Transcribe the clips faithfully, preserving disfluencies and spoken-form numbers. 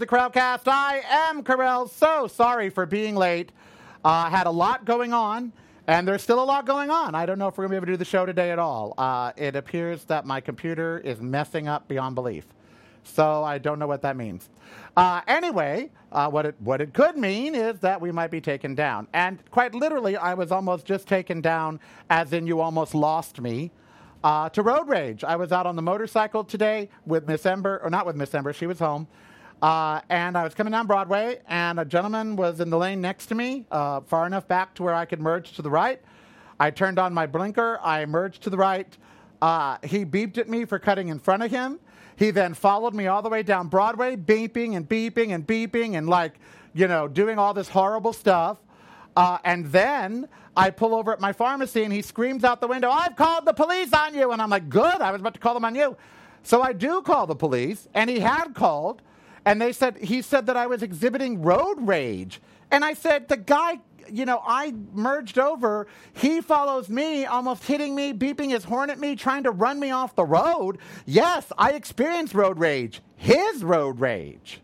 the Crowdcast. I am Carell. So sorry for being late. I uh, had a lot going on, and there's still a lot going on. I don't know if we're going to be able to do the show today at all. Uh, it appears that my computer is messing up beyond belief. So I don't know what that means. Uh, anyway, uh, what it what it could mean is that we might be taken down. And quite literally, I was almost just taken down, as in you almost lost me, uh, to road rage. I was out on the motorcycle today with Miss Ember, or not with Miss Ember, she was home. Uh, and I was coming down Broadway, and a gentleman was in the lane next to me, uh, far enough back to where I could merge to the right. I turned on my blinker. I merged to the right. Uh, he beeped at me for cutting in front of him. He then followed me all the way down Broadway, beeping and beeping and beeping and, like, you know, doing all this horrible stuff. Uh, and then I pull over at my pharmacy, and he screams out the window, "I've called the police on you." And I'm like, good, I was about to call them on you. So I do call the police, and he had called, and they said, he said that I was exhibiting road rage. And I said, the guy, you know, I merged over. He follows me, almost hitting me, beeping his horn at me, trying to run me off the road. Yes, I experienced road rage. His road rage.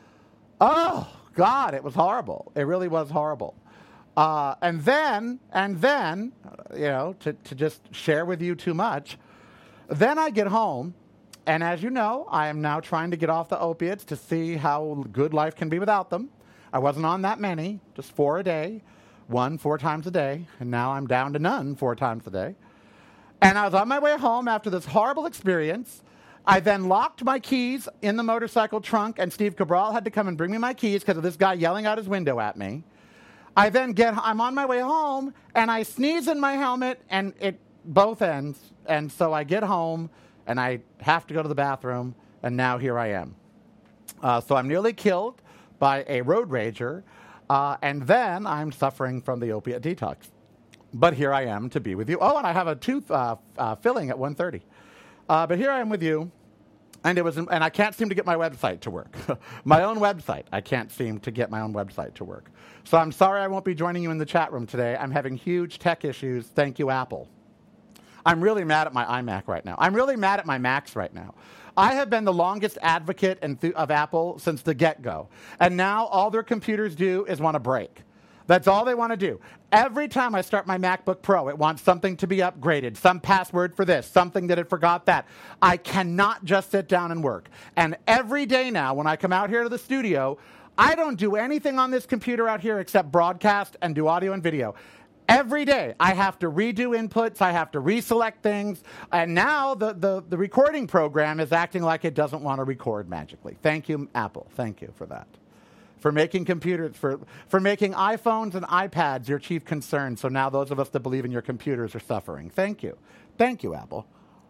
Oh, God, it was horrible. It really was horrible. Uh, and then, and then, you know, to, to just share with you too much, then I get home, and as you know, I am now trying to get off the opiates to see how good life can be without them. I wasn't on that many, just four a day, one four times a day, and now I'm down to none four times a day. And I was on my way home after this horrible experience. I then locked my keys in the motorcycle trunk, and Steve Cabral had to come and bring me my keys because of this guy yelling out his window at me. I then get, I'm on my way home, and I sneeze in my helmet, and it both ends. And so I get home, and I have to go to the bathroom, and now here I am. Uh, so I'm nearly killed by a road rager, uh, and then I'm suffering from the opiate detox. But here I am to be with you. Oh, and I have a tooth uh, uh, filling at one thirty. Uh, but here I am with you, and it was, and I can't seem to get my website to work. My own website. I can't seem to get my own website to work. So I'm sorry I won't be joining you in the chat room today. I'm having huge tech issues. Thank you, Apple. I'm really mad at my iMac right now. I'm really mad at my Macs right now. I have been the longest advocate of Apple since the get-go. And now all their computers do is want to break. That's all they want to do. Every time I start my MacBook Pro, it wants something to be upgraded, some password for this, something that it forgot that. I cannot just sit down and work. And every day now, when I come out here to the studio, I don't do anything on this computer out here except broadcast and do audio and video. Every day, I have to redo inputs, I have to reselect things, and now the, the, the recording program is acting like it doesn't want to record magically. Thank you, Apple. Thank you for that. For making computers, for, for making iPhones and iPads your chief concern, so now those of us that believe in your computers are suffering. Thank you. Thank you, Apple.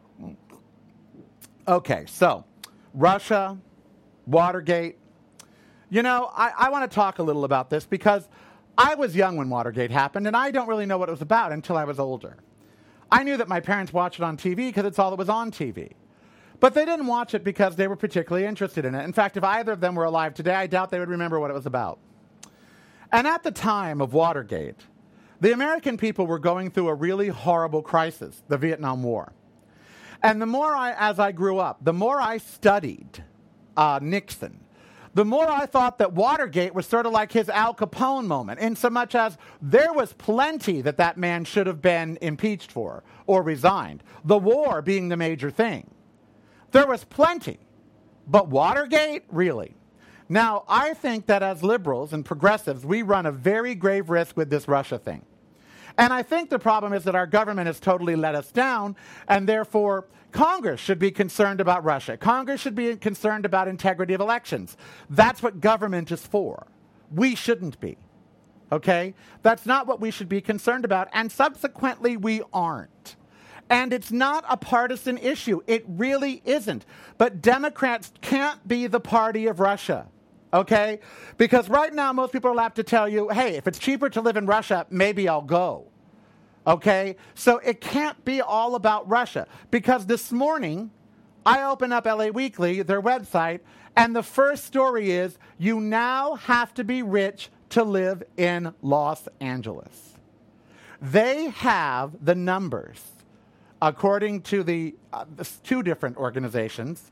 Okay, so, Russia, Watergate. You know, I, I want to talk a little about this because I was young when Watergate happened, and I don't really know what it was about until I was older. I knew that my parents watched it on T V because it's all that was on T V. But they didn't watch it because they were particularly interested in it. In fact, if either of them were alive today, I doubt they would remember what it was about. And at the time of Watergate, the American people were going through a really horrible crisis, the Vietnam War. And the more I, as I grew up, the more I studied uh, Nixon, the more I thought that Watergate was sort of like his Al Capone moment, in so much as there was plenty that that man should have been impeached for or resigned, the war being the major thing. There was plenty. But Watergate? Really? Now, I think that as liberals and progressives, we run a very grave risk with this Russia thing. And I think the problem is that our government has totally let us down, and therefore Congress should be concerned about Russia. Congress should be concerned about integrity of elections. That's what government is for. We shouldn't be. Okay? That's not what we should be concerned about, and subsequently we aren't. And it's not a partisan issue. It really isn't. But Democrats can't be the party of Russia. Okay? Because right now, most people are allowed to tell you, hey, if it's cheaper to live in Russia, maybe I'll go. Okay? So it can't be all about Russia. Because this morning, I open up L A Weekly, their website, and the first story is, you now have to be rich to live in Los Angeles. They have the numbers, according to the uh, two different organizations,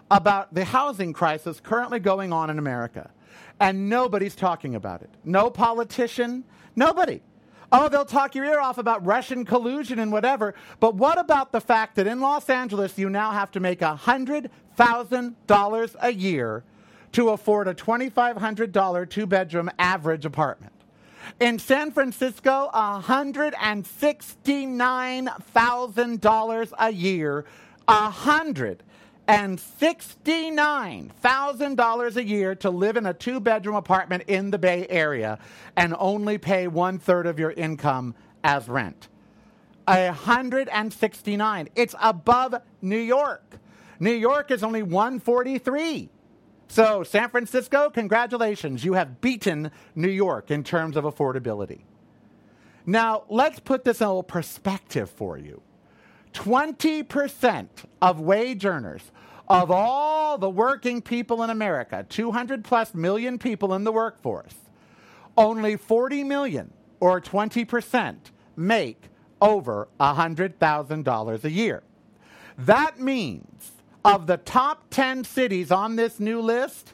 about the housing crisis currently going on in America. And nobody's talking about it. No politician, nobody. Oh, they'll talk your ear off about Russian collusion and whatever. But what about the fact that in Los Angeles, you now have to make one hundred thousand dollars a year to afford a two thousand five hundred dollars two-bedroom average apartment? In San Francisco, one hundred sixty-nine thousand dollars a year, one hundred sixty-nine thousand dollars a year to live in a two-bedroom apartment in the Bay Area and only pay one-third of your income as rent. one hundred sixty-nine. It's above New York. New York is only one hundred forty-three. So, San Francisco, congratulations. You have beaten New York in terms of affordability. Now, let's put this in a little perspective for you. twenty percent of wage earners, of all the working people in America, two hundred plus million people in the workforce, only forty million, or twenty percent, make over one hundred thousand dollars a year. That means of the top ten cities on this new list,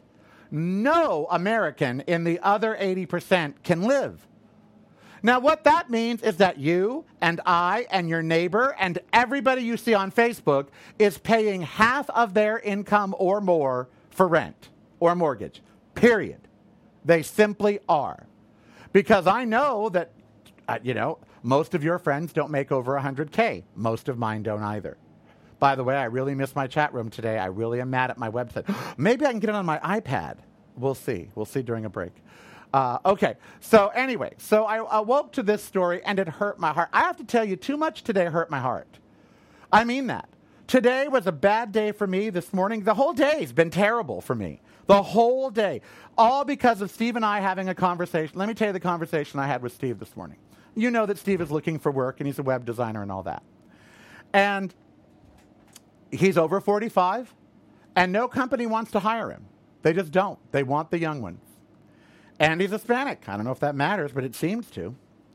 no American in the other eighty percent can live. Now, what that means is that you and I and your neighbor and everybody you see on Facebook is paying half of their income or more for rent or mortgage, period. They simply are. Because I know that, uh, you know, most of your friends don't make over one hundred K. Most of mine don't either. By the way, I really miss my chat room today. I really am mad at my website. Maybe I can get it on my iPad. We'll see. We'll see during a break. Uh, okay, so anyway, so I awoke to this story and it hurt my heart. I have to tell you, too much today hurt my heart. I mean that. Today was a bad day for me this morning. The whole day has been terrible for me. The whole day. All because of Steve and I having a conversation. Let me tell you the conversation I had with Steve this morning. You know that Steve is looking for work and he's a web designer and all that. And he's over forty-five and no company wants to hire him. They just don't. They want the young ones. And he's Hispanic. I don't know if that matters, but it seems to.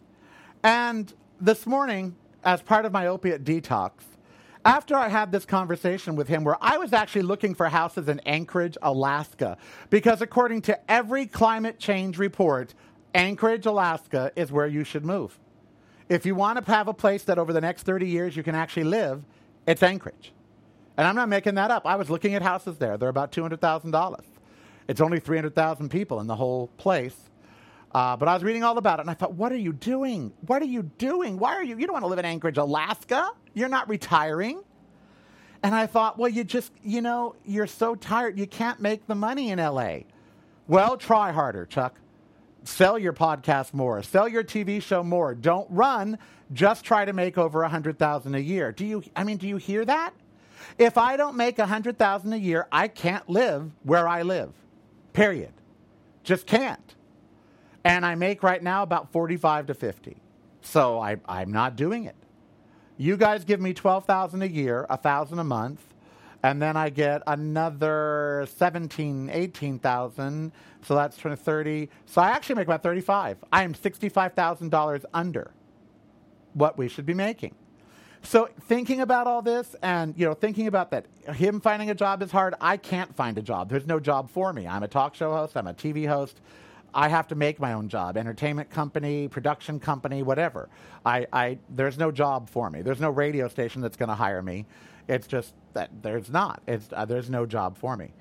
And this morning, as part of my opiate detox, after I had this conversation with him where I was actually looking for houses in Anchorage, Alaska, because according to every climate change report, Anchorage, Alaska is where you should move. If you want to have a place that over the next thirty years you can actually live, it's Anchorage. And I'm not making that up. I was looking at houses there. They're about two hundred thousand dollars. It's only three hundred thousand people in the whole place. Uh, but I was reading all about it, and I thought, what are you doing? What are you doing? Why are you? You don't want to live in Anchorage, Alaska? You're not retiring. And I thought, well, you just, you know, you're so tired. You can't make the money in L A. Well, try harder, Chuck. Sell your podcast more. Sell your T V show more. Don't run. Just try to make over one hundred thousand dollars a year. Do you, I mean, do you hear that? If I don't make one hundred thousand dollars a year, I can't live where I live. Period. Just can't. And I make right now about forty-five to fifty. So I, I'm not doing it. You guys give me twelve thousand dollars a year, one thousand dollars a month, and then I get another seventeen, eighteen thousand dollars. So that's thirty. So I actually make about thirty-five. I am sixty-five thousand dollars under what we should be making. So thinking about all this and, you know, thinking about that, him finding a job is hard. I can't find a job. There's no job for me. I'm a talk show host. I'm a T V host. I have to make my own job. Entertainment company, production company, whatever. I, I there's no job for me. There's no radio station that's going to hire me. It's just that there's not. It's uh, there's no job for me.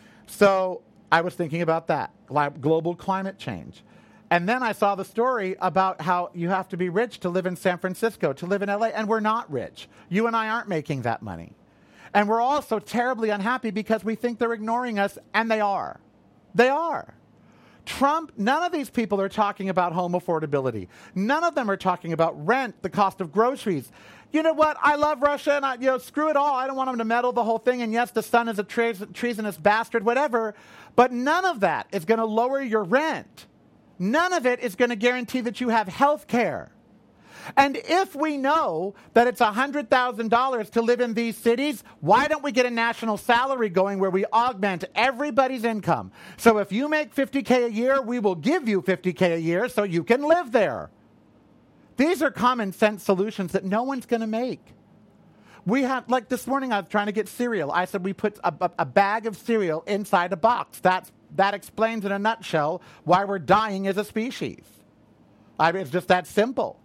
So I was thinking about that, like global climate change. And then I saw the story about how you have to be rich to live in San Francisco, to live in L A, and we're not rich. You and I aren't making that money. And we're also terribly unhappy because we think they're ignoring us, and they are. They are. Trump, none of these people are talking about home affordability. None of them are talking about rent, the cost of groceries. You know what? I love Russia, and I, you know, screw it all. I don't want them to meddle the whole thing. And yes, the son is a tre- treasonous bastard, whatever. But none of that is going to lower your rent. None of it is going to guarantee that you have health care. And if we know that it's one hundred thousand dollars to live in these cities, why don't we get a national salary going where we augment everybody's income? So if you make fifty K a year, we will give you fifty K a year so you can live there. These are common sense solutions that no one's going to make. We have, like this morning, I was trying to get cereal. I said we put a, a, a bag of cereal inside a box. That's, that explains in a nutshell why we're dying as a species. I mean, it's just that simple.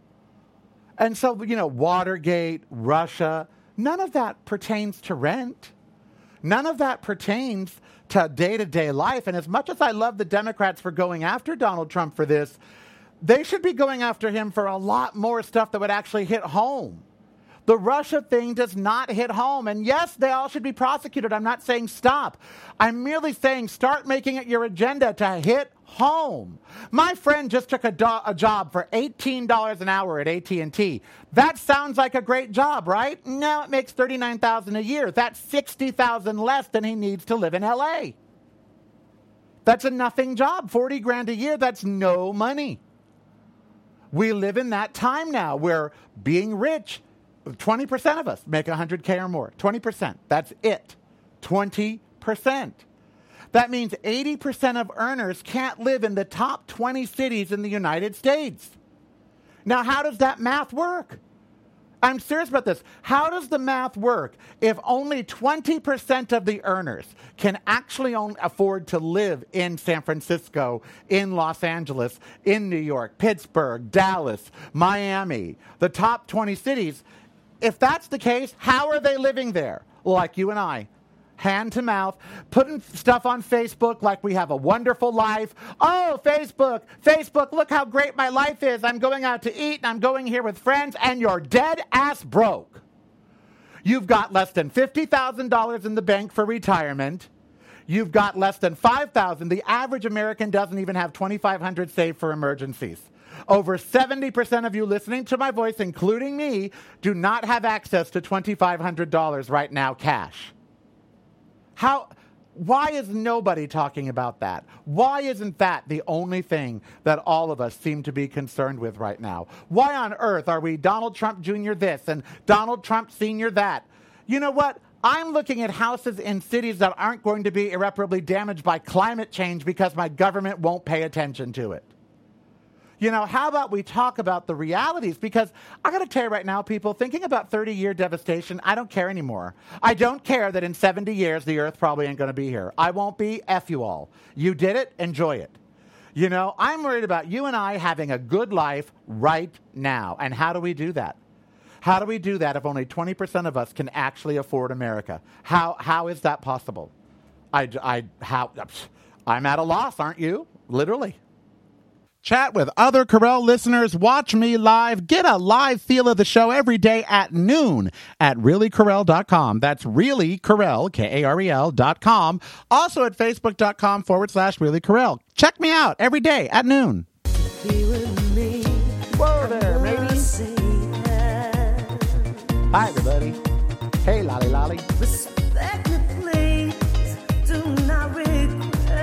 And so, you know, Watergate, Russia, none of that pertains to rent. None of that pertains to day-to-day life. And as much as I love the Democrats for going after Donald Trump for this, they should be going after him for a lot more stuff that would actually hit home. The Russia thing does not hit home. And yes, they all should be prosecuted. I'm not saying stop. I'm merely saying start making it your agenda to hit home. My friend just took a, do- a job for eighteen dollars an hour at A T and T. That sounds like a great job, right? No, it makes thirty-nine thousand dollars a year. That's sixty thousand dollars less than he needs to live in L A. That's a nothing job. forty grand a year, that's no money. We live in that time now where being rich, twenty percent of us make one hundred K or more. twenty percent. That's it. twenty percent. That means eighty percent of earners can't live in the top twenty cities in the United States. Now, how does that math work? I'm serious about this. How does the math work if only twenty percent of the earners can actually own, afford to live in San Francisco, in Los Angeles, in New York, Pittsburgh, Dallas, Miami, the top twenty cities? If that's the case, how are they living there? Like you and I. Hand to mouth, putting stuff on Facebook like we have a wonderful life. Oh, Facebook, Facebook, look how great my life is. I'm going out to eat and I'm going here with friends, and you're dead ass broke. You've got less than fifty thousand dollars in the bank for retirement. You've got less than five thousand dollars. The average American doesn't even have twenty-five hundred dollars saved for emergencies. Over seventy percent of you listening to my voice, including me, do not have access to twenty-five hundred dollars right now cash. How, why is nobody talking about that? Why isn't that the only thing that all of us seem to be concerned with right now? Why on earth are we Donald Trump Junior this and Donald Trump Senior that? You know what? I'm looking at houses in cities that aren't going to be irreparably damaged by climate change because my government won't pay attention to it. You know, how about we talk about the realities? Because I got to tell you right now, people, thinking about thirty-year devastation, I don't care anymore. I don't care that in seventy years, the earth probably ain't going to be here. I won't be. F you all. You did it. Enjoy it. You know, I'm worried about you and I having a good life right now. And how do we do that? How do we do that if only twenty percent of us can actually afford America? How How is that possible? I, I, how, I'm at a loss, aren't you? Literally. Chat with other Carell listeners, watch me live, get a live feel of the show every day at noon at really carell dot com. That's really Carell, K A R E L dot com. Also at facebook.com forward slash really Carell. Check me out every day at noon. Whoa there, matey. Hi, everybody. Hey, lolly lolly. Respect me, please. Do not regret.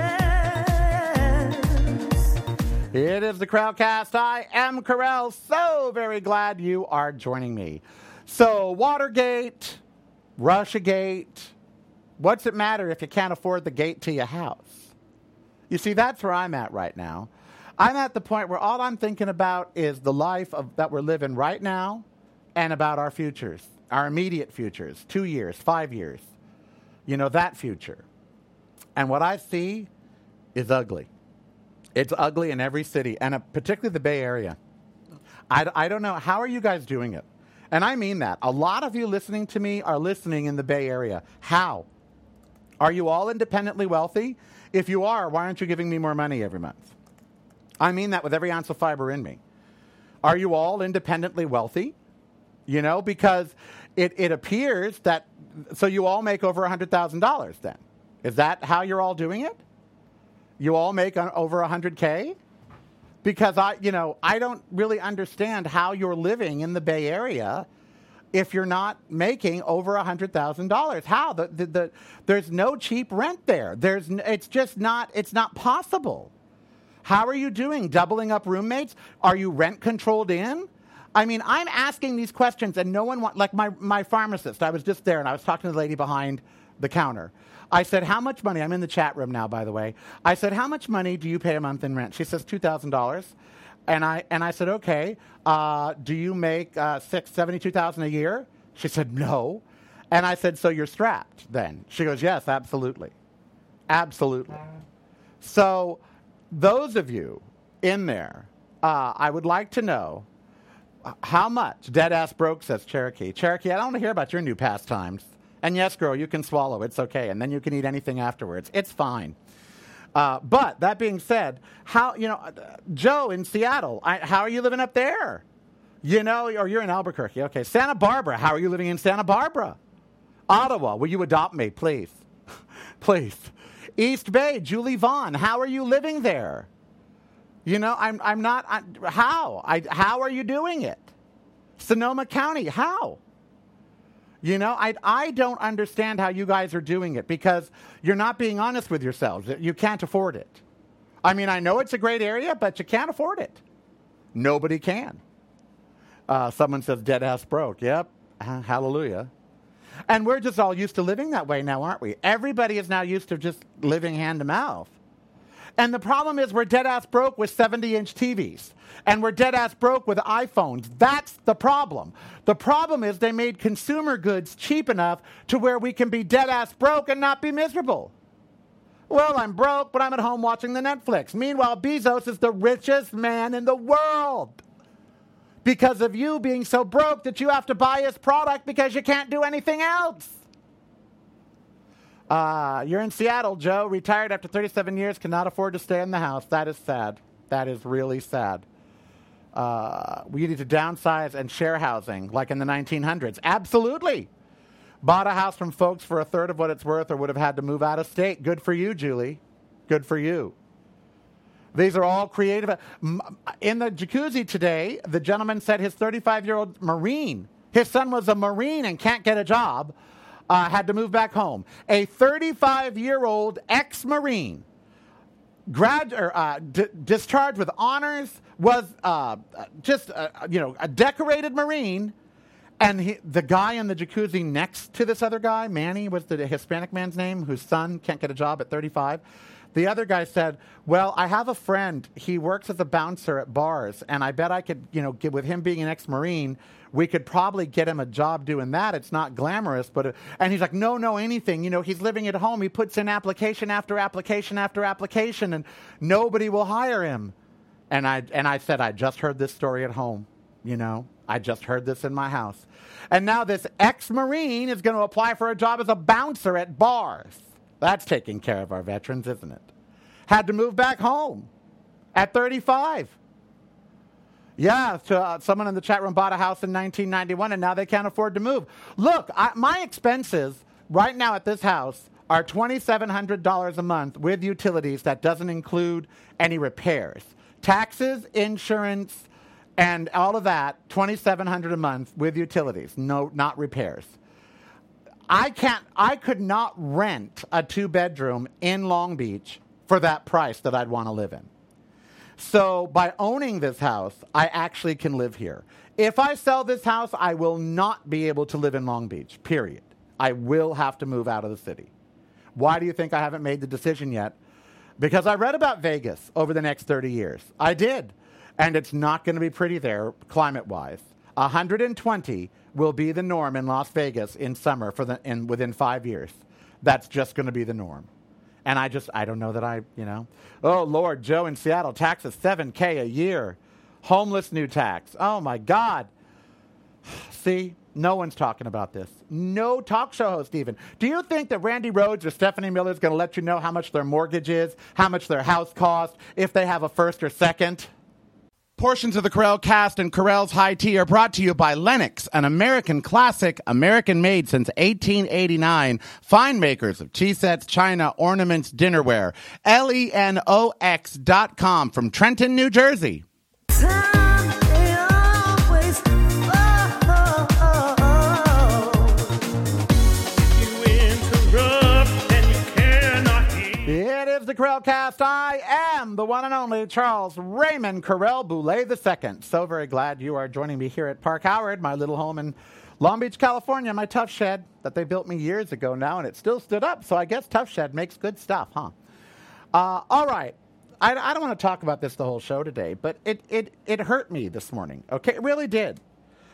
It is the Carellcast. I am Carell. So very glad you are joining me. So, Watergate, Russiagate, what's it matter if you can't afford the gate to your house? You see, that's where I'm at right now. I'm at the point where all I'm thinking about is the life of, that we're living right now and about our futures, our immediate futures, two years, five years. You know, that future. And what I see is ugly. It's ugly in every city, and uh, particularly the Bay Area. I, I don't know. How are you guys doing it? And I mean that. A lot of you listening to me are listening in the Bay Area. How? Are you all independently wealthy? If you are, why aren't you giving me more money every month? I mean that with every ounce of fiber in me. Are you all independently wealthy? You know, because it, it appears that, so you all make over one hundred thousand dollars then. Is that how you're all doing it? You all make over one hundred K? Because I, you know, I don't really understand how you're living in the Bay Area if you're not making over one hundred thousand dollars. How? The, the, the, there's no cheap rent there. There's, it's just not, it's not possible. How are you doing? Doubling up roommates? Are you rent controlled in? I mean, I'm asking these questions and no one wants, like my, my pharmacist, I was just there and I was talking to the lady behind the counter. I said, how much money, I'm in the chat room now, by the way. I said, how much money do you pay a month in rent? She says, two thousand dollars. And I and I said, okay, uh, do you make uh, six, seventy-two thousand dollars a year? She said, no. And I said, so you're strapped then? She goes, yes, absolutely. Absolutely. So those of you in there, uh, I would like to know how much. Dead ass broke, says Cherokee. Cherokee, I don't want to hear about your new pastimes. And yes, girl, you can swallow. It's okay. And then you can eat anything afterwards. It's fine. Uh, but that being said, how, you know, uh, Joe in Seattle, I, how are you living up there? You know, or you're in Albuquerque. Okay. Santa Barbara, how are you living in Santa Barbara? Ottawa, will you adopt me, please? Please. East Bay, Julie Vaughn, how are you living there? You know, I'm I'm not, I, how? I, how are you doing it? Sonoma County, how? You know, I, I don't understand how you guys are doing it because you're not being honest with yourselves. You can't afford it. I mean, I know it's a great area, but you can't afford it. Nobody can. Uh, someone says dead ass broke. Yep. Uh, hallelujah. And we're just all used to living that way now, aren't we? Everybody is now used to just living hand to mouth. And the problem is we're dead ass broke with seventy-inch T Vs. And we're dead ass broke with iPhones. That's the problem. The problem is they made consumer goods cheap enough to where we can be dead ass broke and not be miserable. Well, I'm broke, but I'm at home watching the Netflix. Meanwhile, Bezos is the richest man in the world. Because of you being so broke that you have to buy his product because you can't do anything else. Uh, you're in Seattle, Joe. Retired after thirty-seven years, cannot afford to stay in the house. That is sad. That is really sad. Uh, we need to downsize and share housing like in the nineteen hundreds. Absolutely. Bought a house from folks for a third of what it's worth or would have had to move out of state. Good for you, Julie. Good for you. These are all creative. In the jacuzzi today, the gentleman said his thirty-five-year-old Marine, his son was a Marine and can't get a job, uh, had to move back home. A thirty-five-year-old ex-Marine, grad, or, uh, d- discharged with honors, was uh, just, uh, you know, a decorated Marine, and he, the guy in the jacuzzi next to this other guy, Manny was the Hispanic man's name, whose son can't get a job at thirty-five. The other guy said, well, I have a friend. He works as a bouncer at bars, and I bet I could, you know, get, with him being an ex-Marine, we could probably get him a job doing that. It's not glamorous, but, it, and he's like, no, no, anything. You know, he's living at home. He puts in application after application after application, and nobody will hire him. And I, and I said, I just heard this story at home. You know, I just heard this in my house. And now this ex-Marine is going to apply for a job as a bouncer at bars. That's taking care of our veterans, isn't it? Had to move back home at thirty-five. Yeah, so, uh, someone in the chat room bought a house in nineteen ninety-one, and now they can't afford to move. Look, I, my expenses right now at this house are two thousand seven hundred dollars a month with utilities. That doesn't include any repairs. Taxes, insurance, and all of that, two thousand seven hundred dollars a month with utilities, no, not repairs. I can't, I could not rent a two-bedroom in Long Beach for that price that I'd want to live in. So by owning this house, I actually can live here. If I sell this house, I will not be able to live in Long Beach, period. I will have to move out of the city. Why do you think I haven't made the decision yet? Because I read about Vegas over the next thirty years. I did. And it's not going to be pretty there, climate-wise. one hundred twenty will be the norm in Las Vegas in summer for the in within five years. That's just going to be the norm. And I just, I don't know that I, you know. Oh, Lord, Joe in Seattle, taxes seven K a year. Homeless new tax. Oh, my God. See, no one's talking about this. No talk show host even. Do you think that Randy Rhoads or Stephanie Miller is going to let you know how much their mortgage is, how much their house costs, if they have a first or second? Portions of the Corel cast and Corel's High Tea are brought to you by Lennox, an American classic, American-made since eighteen eighty-nine. Fine makers of tea sets, china, ornaments, dinnerware. L E N O X dot com from Trenton, New Jersey. It is the Corelcast. I am the one and only Charles Raymond Corel Boulay the Second. So very glad you are joining me here at Park Howard, my little home in Long Beach, California, my Tough Shed that they built me years ago now, and it still stood up. So I guess Tough Shed makes good stuff, huh? Uh, all right. I, I don't want to talk about this the whole show today, but it, it, it hurt me this morning, okay? It really did.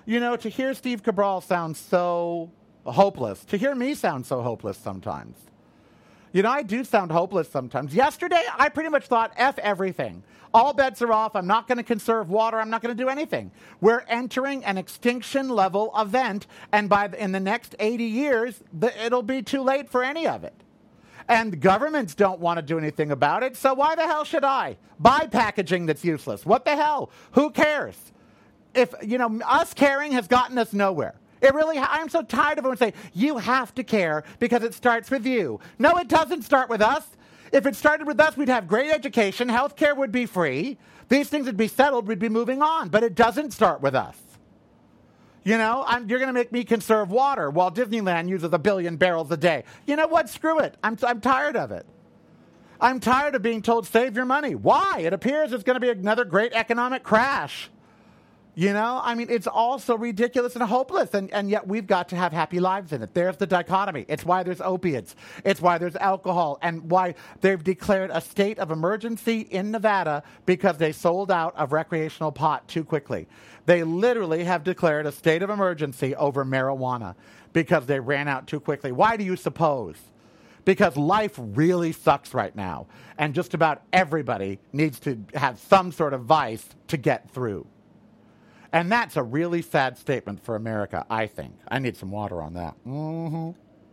You know, to hear Steve Cabral sound so hopeless, to hear me sound so hopeless sometimes. You know, I do sound hopeless sometimes. Yesterday, I pretty much thought, F everything. All bets are off. I'm not going to conserve water. I'm not going to do anything. We're entering an extinction level event, and by the, in the next eighty years, the, it'll be too late for any of it. And governments don't want to do anything about it, so why the hell should I? Buy packaging that's useless. What the hell? Who cares? If, you know, us caring has gotten us nowhere. It really, I'm so tired of everyone saying, you have to care because it starts with you. No, it doesn't start with us. If it started with us, we'd have great education, healthcare would be free, these things would be settled, we'd be moving on. But it doesn't start with us. You know, I'm, you're going to make me conserve water while Disneyland uses a billion barrels a day. You know what? Screw it. I'm, I'm tired of it. I'm tired of being told, save your money. Why? It appears it's going to be another great economic crash. You know, I mean, it's all so ridiculous and hopeless, and, and yet we've got to have happy lives in it. There's the dichotomy. It's why there's opiates. It's why there's alcohol, and why they've declared a state of emergency in Nevada because they sold out of recreational pot too quickly. They literally have declared a state of emergency over marijuana because they ran out too quickly. Why do you suppose? Because life really sucks right now, and just about everybody needs to have some sort of vice to get through. And that's a really sad statement for America, I think. I need some water on that. Mm-hmm.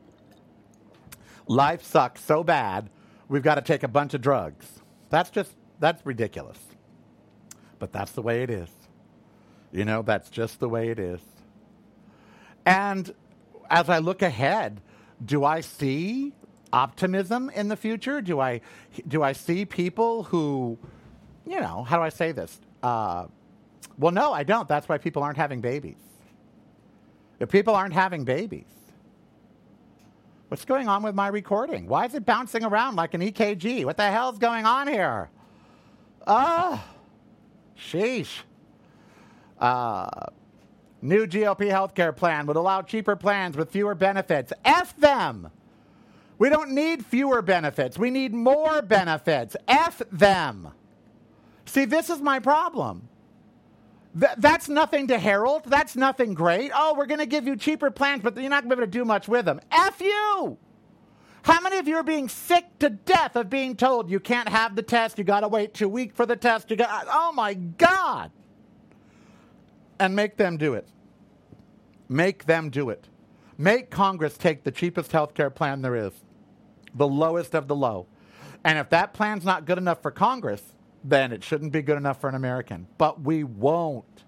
Life sucks so bad, we've got to take a bunch of drugs. That's just, that's ridiculous. But that's the way it is. You know, that's just the way it is. And as I look ahead, do I see optimism in the future? Do I, do I see people who, you know, how do I say this? Uh... Well, no, I don't. That's why people aren't having babies. If people aren't having babies, what's going on with my recording? Why is it bouncing around like an E K G? What the hell's going on here? Oh, sheesh. Uh, new G O P healthcare plan would allow cheaper plans with fewer benefits. F them. We don't need fewer benefits. We need more benefits. F them. See, this is my problem. Th- that's nothing to herald. That's nothing great. Oh, we're going to give you cheaper plans, but you're not going to be able to do much with them. F you! How many of you are being sick to death of being told you can't have the test, you got to wait two weeks for the test, you got, oh my God! And make them do it. Make them do it. Make Congress take the cheapest health care plan there is, the lowest of the low. And if that plan's not good enough for Congress, then it shouldn't be good enough for an American. But we won't.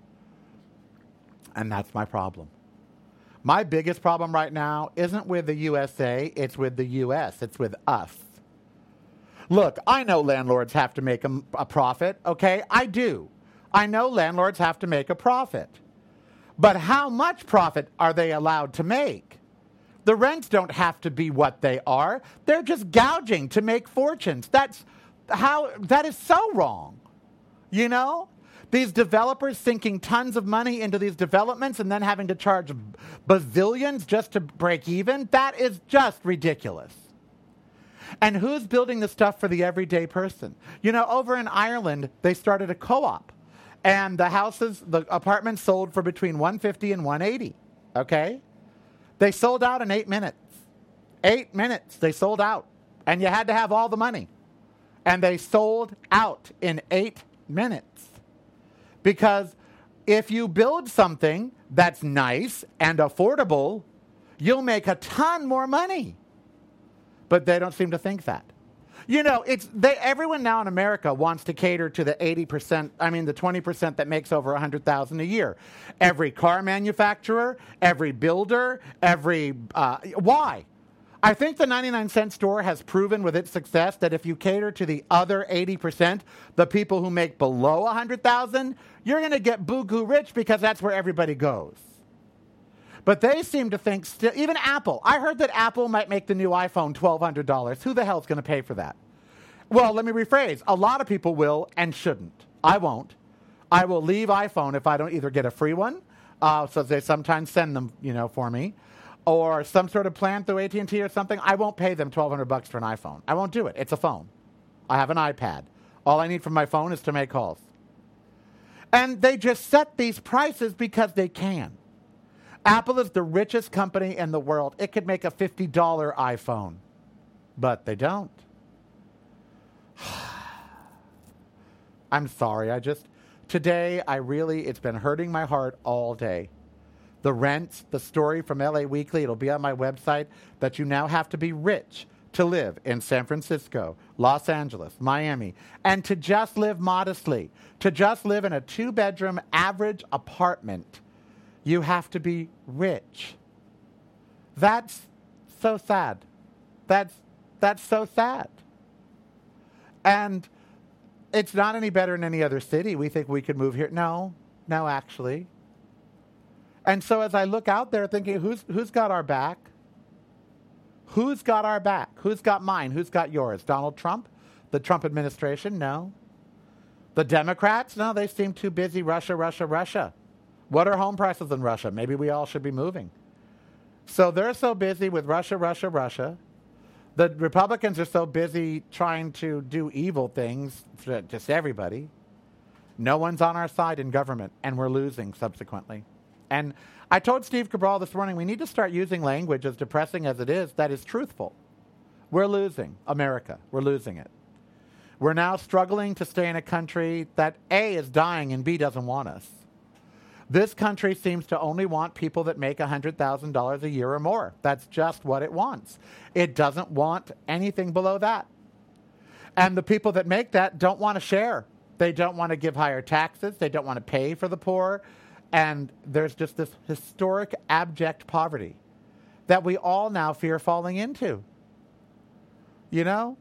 And that's my problem. My biggest problem right now isn't with the U S A, it's with the U S. It's with us. Look, I know landlords have to make a, a profit, okay? I do. I know landlords have to make a profit. But how much profit are they allowed to make? The rents don't have to be what they are. They're just gouging to make fortunes. That's how, that is so wrong. You know? These developers sinking tons of money into these developments and then having to charge bazillions just to break even, that is just ridiculous. And who's building the stuff for the everyday person? You know, over in Ireland, they started a co-op. And the houses, the apartments sold for between one hundred fifty and one hundred eighty. Okay? They sold out in eight minutes. Eight minutes, they sold out. And you had to have all the money. And they sold out in eight minutes. Because if you build something that's nice and affordable, you'll make a ton more money. But they don't seem to think that. You know, it's they, everyone now in America wants to cater to the eighty percent, I mean the twenty percent that makes over one hundred thousand dollars a year. Every car manufacturer, every builder, every... Uh, why? I think the ninety-nine cent store has proven with its success that if you cater to the other eighty percent, the people who make below one hundred thousand dollars, you're going to get boo-goo rich because that's where everybody goes. But they seem to think, still, even Apple. I heard that Apple might make the new iPhone twelve hundred dollars. Who the hell's going to pay for that? Well, let me rephrase. A lot of people will and shouldn't. I won't. I will leave iPhone if I don't either get a free one, uh, so they sometimes send them, you know, for me, or some sort of plan through A T and T or something. I won't pay them twelve hundred bucks for an iPhone. I won't do it. It's a phone. I have an iPad. All I need from my phone is to make calls. And they just set these prices because they can. Apple is the richest company in the world. It could make a fifty dollars iPhone, but they don't. I'm sorry. I just, today, I really, it's been hurting my heart all day. The rents, the story from L A Weekly, it'll be on my website, that you now have to be rich to live in San Francisco, Los Angeles, Miami, and to just live modestly, to just live in a two-bedroom average apartment. You have to be rich. That's so sad. That's, that's so sad. And it's not any better in any other city. We think we could move here. No, no, actually. And so as I look out there thinking, who's who's got our back? Who's got our back? Who's got mine? Who's got yours? Donald Trump? The Trump administration? No. The Democrats? No, they seem too busy. Russia, Russia, Russia. What are home prices in Russia? Maybe we all should be moving. So they're so busy with Russia, Russia, Russia. The Republicans are so busy trying to do evil things to just everybody. No one's on our side in government, and we're losing subsequently. And I told Steve Cabral this morning, we need to start using language, as depressing as it is, that is truthful. We're losing America. We're losing it. We're now struggling to stay in a country that A, is dying, and B, doesn't want us. This country seems to only want people that make one hundred thousand dollars a year or more. That's just what it wants. It doesn't want anything below that. And the people that make that don't want to share. They don't want to give higher taxes. They don't want to pay for the poor. And there's just this historic, abject poverty that we all now fear falling into. You know?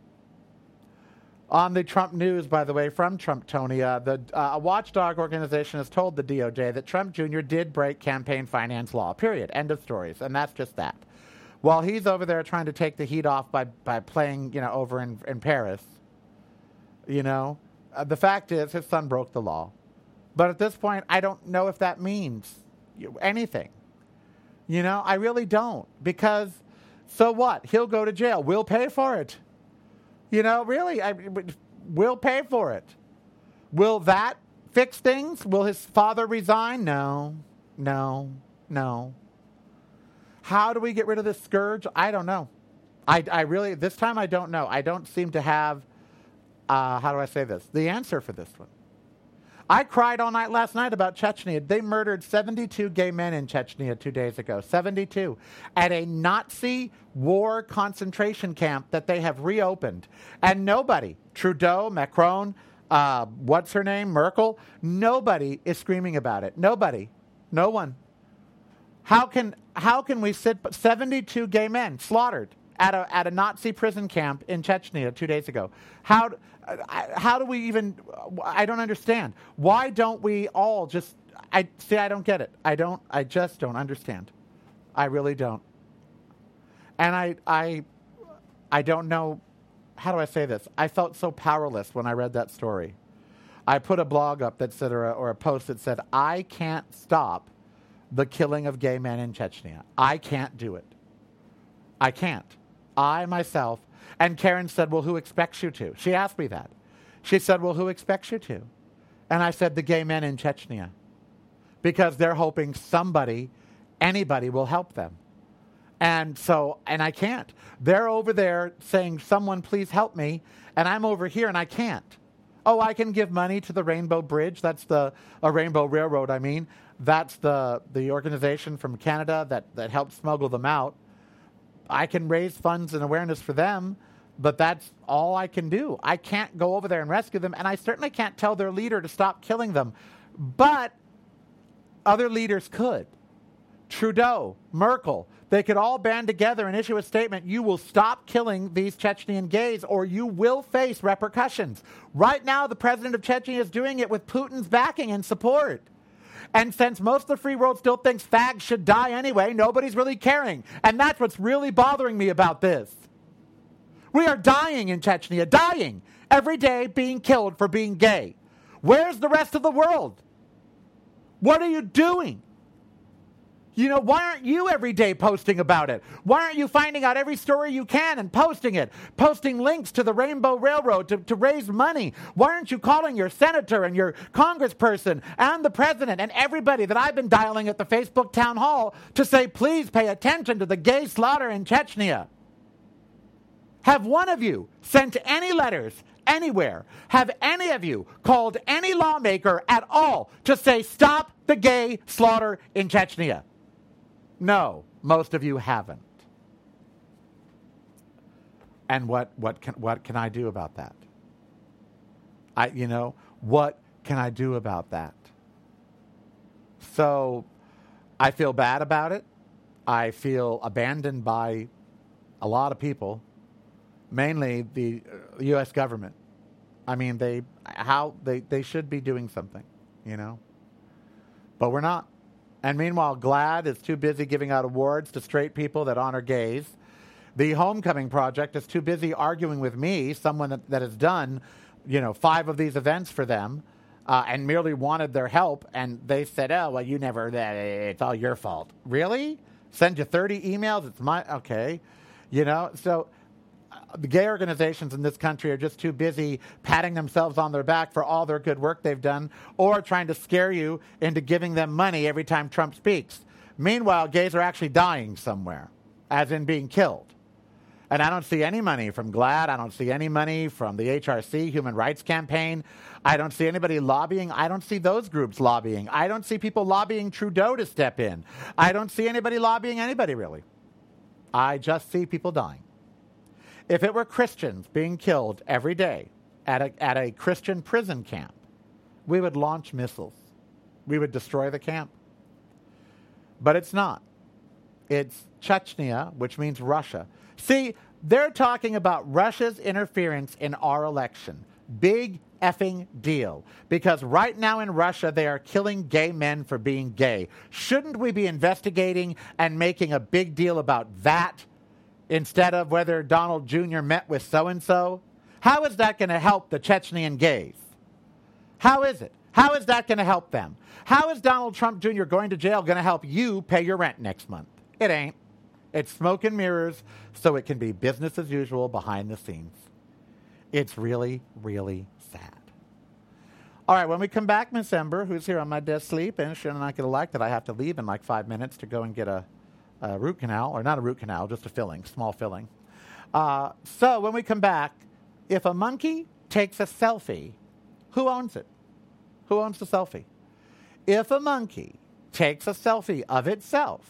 On the Trump news, by the way, from Trumptonia, the, uh, a watchdog organization has told the D O J that Trump Junior did break campaign finance law, period. End of stories. And that's just that. While he's over there trying to take the heat off by, by playing, you know, over in, in Paris, you know, uh, the fact is his son broke the law. But at this point, I don't know if that means anything. You know, I really don't. Because, so what? He'll go to jail. We'll pay for it. You know, really, I, we'll pay for it. Will that fix things? Will his father resign? No, no, no. How do we get rid of this scourge? I don't know. I, I really, this time I don't know. I don't seem to have, uh, how do I say this, the answer for this one. I cried all night last night about Chechnya. They murdered seventy-two gay men in Chechnya two days ago. seventy-two. At a Nazi war concentration camp that they have reopened. And nobody, Trudeau, Macron, uh, what's her name, Merkel, nobody is screaming about it. Nobody. No one. How can how can we sit, seventy-two gay men slaughtered at a at a Nazi prison camp in Chechnya two days ago? How how do we even? I don't understand. Why don't we all just? I see. I don't get it. I don't. I just don't understand. I really don't. And I I I don't know. How do I say this? I felt so powerless when I read that story. I put a blog up that said, or a, or a post that said, I can't stop the killing of gay men in Chechnya. I can't do it. I can't. I myself. And Karen said, well, who expects you to? She asked me that. She said, well, who expects you to? And I said, the gay men in Chechnya. Because they're hoping somebody, anybody will help them. And so, and I can't. They're over there saying, someone please help me. And I'm over here and I can't. Oh, I can give money to the Rainbow Bridge. That's the, a Rainbow Railroad, I mean. That's the, the organization from Canada that, that helps smuggle them out. I can raise funds and awareness for them, but that's all I can do. I can't go over there and rescue them, and I certainly can't tell their leader to stop killing them. But other leaders could. Trudeau, Merkel, they could all band together and issue a statement, you will stop killing these Chechnyan gays or you will face repercussions. Right now, the president of Chechnya is doing it with Putin's backing and support. And since most of the free world still thinks fags should die anyway, nobody's really caring. And that's what's really bothering me about this. We are dying in Chechnya, dying every day, being killed for being gay. Where's the rest of the world? What are you doing? You know, why aren't you every day posting about it? Why aren't you finding out every story you can and posting it? Posting links to the Rainbow Railroad to, to raise money. Why aren't you calling your senator and your congressperson and the president and everybody that I've been dialing at the Facebook town hall to say, please pay attention to the gay slaughter in Chechnya? Have one of you sent any letters anywhere? Have any of you called any lawmaker at all to say, stop the gay slaughter in Chechnya? No, most of you haven't. And what what can what can I do about that? I you know, what can I do about that? So I feel bad about it. I feel abandoned by a lot of people, mainly the U S government. I mean, they how they, they should be doing something, you know. But we're not. And meanwhile, GLAAD is too busy giving out awards to straight people that honor gays. The Homecoming Project is too busy arguing with me, someone that, that has done, you know, five of these events for them uh, and merely wanted their help. And they said, oh, well, you never, it's all your fault. Really? Send you thirty emails? It's my, okay. You know, so the gay organizations in this country are just too busy patting themselves on their back for all their good work they've done or trying to scare you into giving them money every time Trump speaks. Meanwhile, gays are actually dying somewhere, as in being killed. And I don't see any money from GLAAD. I don't see any money from the H R C, Human Rights Campaign. I don't see anybody lobbying. I don't see those groups lobbying. I don't see people lobbying Trudeau to step in. I don't see anybody lobbying anybody, really. I just see people dying. If it were Christians being killed every day at a, at a Christian prison camp, we would launch missiles. We would destroy the camp. But it's not. It's Chechnya, which means Russia. See, they're talking about Russia's interference in our election. Big effing deal. Because right now in Russia, they are killing gay men for being gay. Shouldn't we be investigating and making a big deal about that instead of whether Donald Junior met with so-and-so? How is that going to help the Chechnyan gays? How is it? How is that going to help them? How is Donald Trump Junior going to jail going to help you pay your rent next month? It ain't. It's smoke and mirrors, so it can be business as usual behind the scenes. It's really, really sad. All right, when we come back, Miss Ember, who's here on my desk sleeping, she's not going to like that I have to leave in like five minutes to go and get a, a root canal, or not a root canal, just a filling, small filling. Uh, so when we come back, if a monkey takes a selfie, who owns it? Who owns the selfie? If a monkey takes a selfie of itself,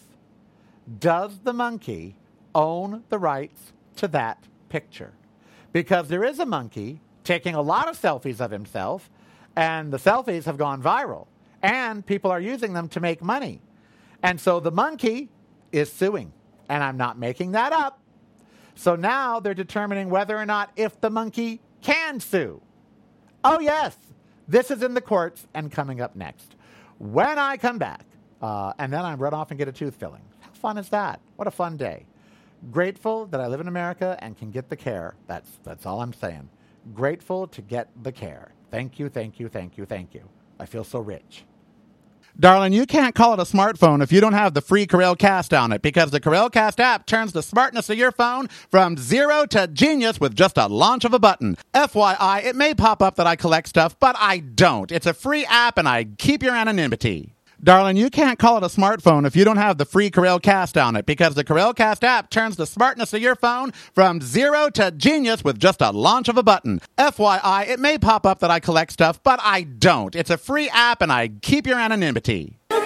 does the monkey own the rights to that picture? Because there is a monkey taking a lot of selfies of himself, and the selfies have gone viral, and people are using them to make money. And so the monkey is suing, and I'm not making that up. So now they're determining whether or not if the monkey can sue. Oh, yes, this is in the courts and coming up next. When I come back, uh, and then I run off and get a tooth filling. How fun is that? What a fun day. Grateful that I live in America and can get the care. That's, that's all I'm saying. Grateful to get the care. Thank you, thank you, thank you, thank you. I feel so rich. Darling, you can't call it a smartphone if you don't have the free Corel Cast on it, because the Corel Cast app turns the smartness of your phone from zero to genius with just a launch of a button. F Y I, it may pop up that I collect stuff, but I don't. It's a free app and I keep your anonymity. Darling, you can't call it a smartphone if you don't have the free Corel Cast on it, because the Corel Cast app turns the smartness of your phone from zero to genius with just a launch of a button. F Y I, it may pop up that I collect stuff, but I don't. It's a free app and I keep your anonymity. It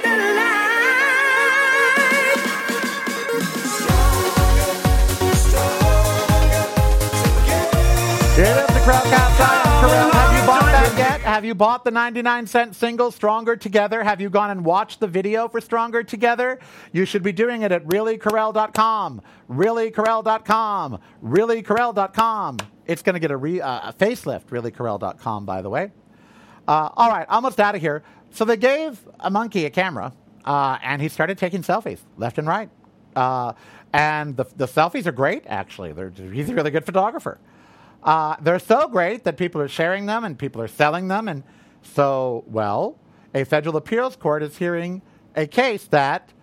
is the Corel Cast. I am Corel. Have you bought that yet? Have you bought the ninety-nine cent single, Stronger Together? Have you gone and watched the video for Stronger Together? You should be doing it at really corel dot com. really corel dot com. really corel dot com. It's going to get a, re, uh, a facelift, really corel dot com, by the way. Uh, all right, almost out of here. So they gave a monkey a camera, uh, and he started taking selfies left and right. Uh, and the, the selfies are great, actually. They're, he's a really good photographer. Uh, they're so great that people are sharing them and people are selling them. And so, well, a federal appeals court is hearing a case that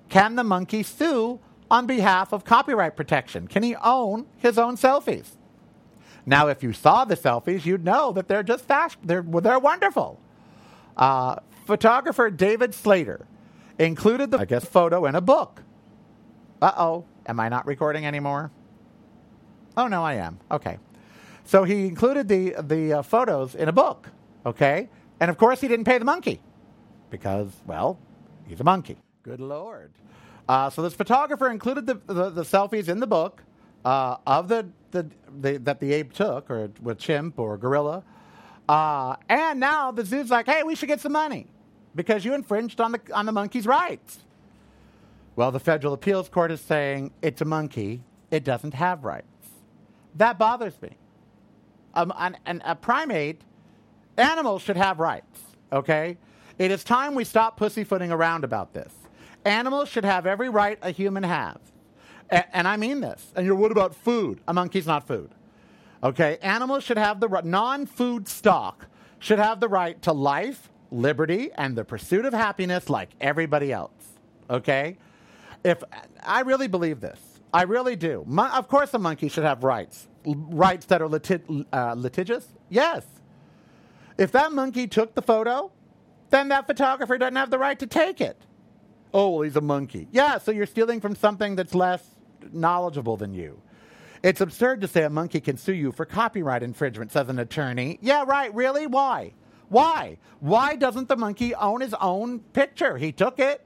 can the monkey sue on behalf of copyright protection? Can he own his own selfies? Now, if you saw the selfies, you'd know that they're just fast. They're, they're wonderful. Uh, photographer David Slater included the, I guess, photo in a book. Uh-oh. Am I not recording anymore? Oh, no, I am. Okay. So he included the, the uh, photos in a book, okay? And, of course, he didn't pay the monkey because, well, he's a monkey. Good Lord. Uh, so this photographer included the, the, the selfies in the book uh, of the, the, the that the ape took, or with chimp or gorilla. Uh, and now the zoo's like, hey, we should get some money because you infringed on the on the monkey's rights. Well, the federal appeals court is saying it's a monkey. It doesn't have rights. That bothers me. Um, an, an, a primate, animals should have rights, okay? It is time we stop pussyfooting around about this. Animals should have every right a human has. A- and I mean this. And you're, what about food? A monkey's not food. Okay? Animals should have the right, non-food stock should have the right to life, liberty, and the pursuit of happiness like everybody else. Okay? If I really believe this. I really do. Mon- of course a monkey should have rights. L- rights that are liti- uh, litigious? Yes. If that monkey took the photo, then that photographer doesn't have the right to take it. Oh, well, he's a monkey. Yeah, so you're stealing from something that's less knowledgeable than you. It's absurd to say a monkey can sue you for copyright infringement, says an attorney. Yeah, right, really? Why? Why? Why doesn't the monkey own his own picture? He took it.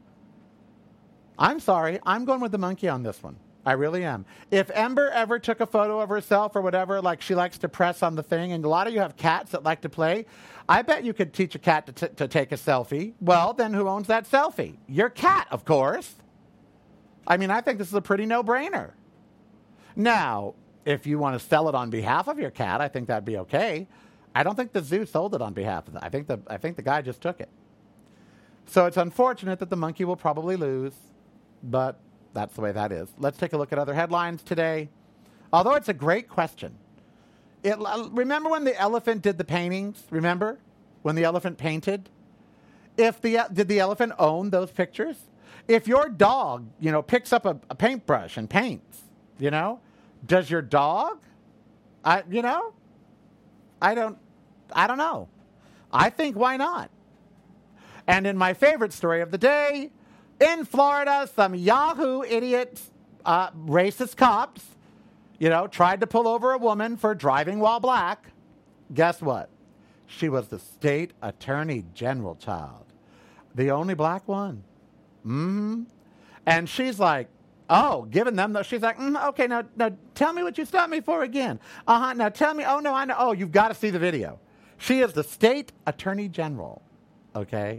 I'm sorry. I'm going with the monkey on this one. I really am. If Ember ever took a photo of herself or whatever, like she likes to press on the thing, and a lot of you have cats that like to play, I bet you could teach a cat to, t- to take a selfie. Well, then who owns that selfie? Your cat, of course. I mean, I think this is a pretty no-brainer. Now, if you want to sell it on behalf of your cat, I think that'd be okay. I don't think the zoo sold it on behalf of it. I think the I think the guy just took it. So it's unfortunate that the monkey will probably lose, but that's the way that is. Let's take a look at other headlines today. Although it's a great question. It, remember when the elephant did the paintings? Remember? When the elephant painted? If the Did the elephant own those pictures? If your dog, you know, picks up a, a paintbrush and paints, you know, does your dog? I, you know, I don't, I don't know. I think why not? And in my favorite story of the day, in Florida, some Yahoo idiots, uh, racist cops, you know, tried to pull over a woman for driving while black. Guess what? She was the state attorney general, child. The only black one. Mm-hmm. And she's like, oh, giving them the, she's like, mm, okay, now, now tell me what you stopped me for again. Uh-huh, now tell me, oh, no, I know. Oh, you've got to see the video. She is the state attorney general, okay?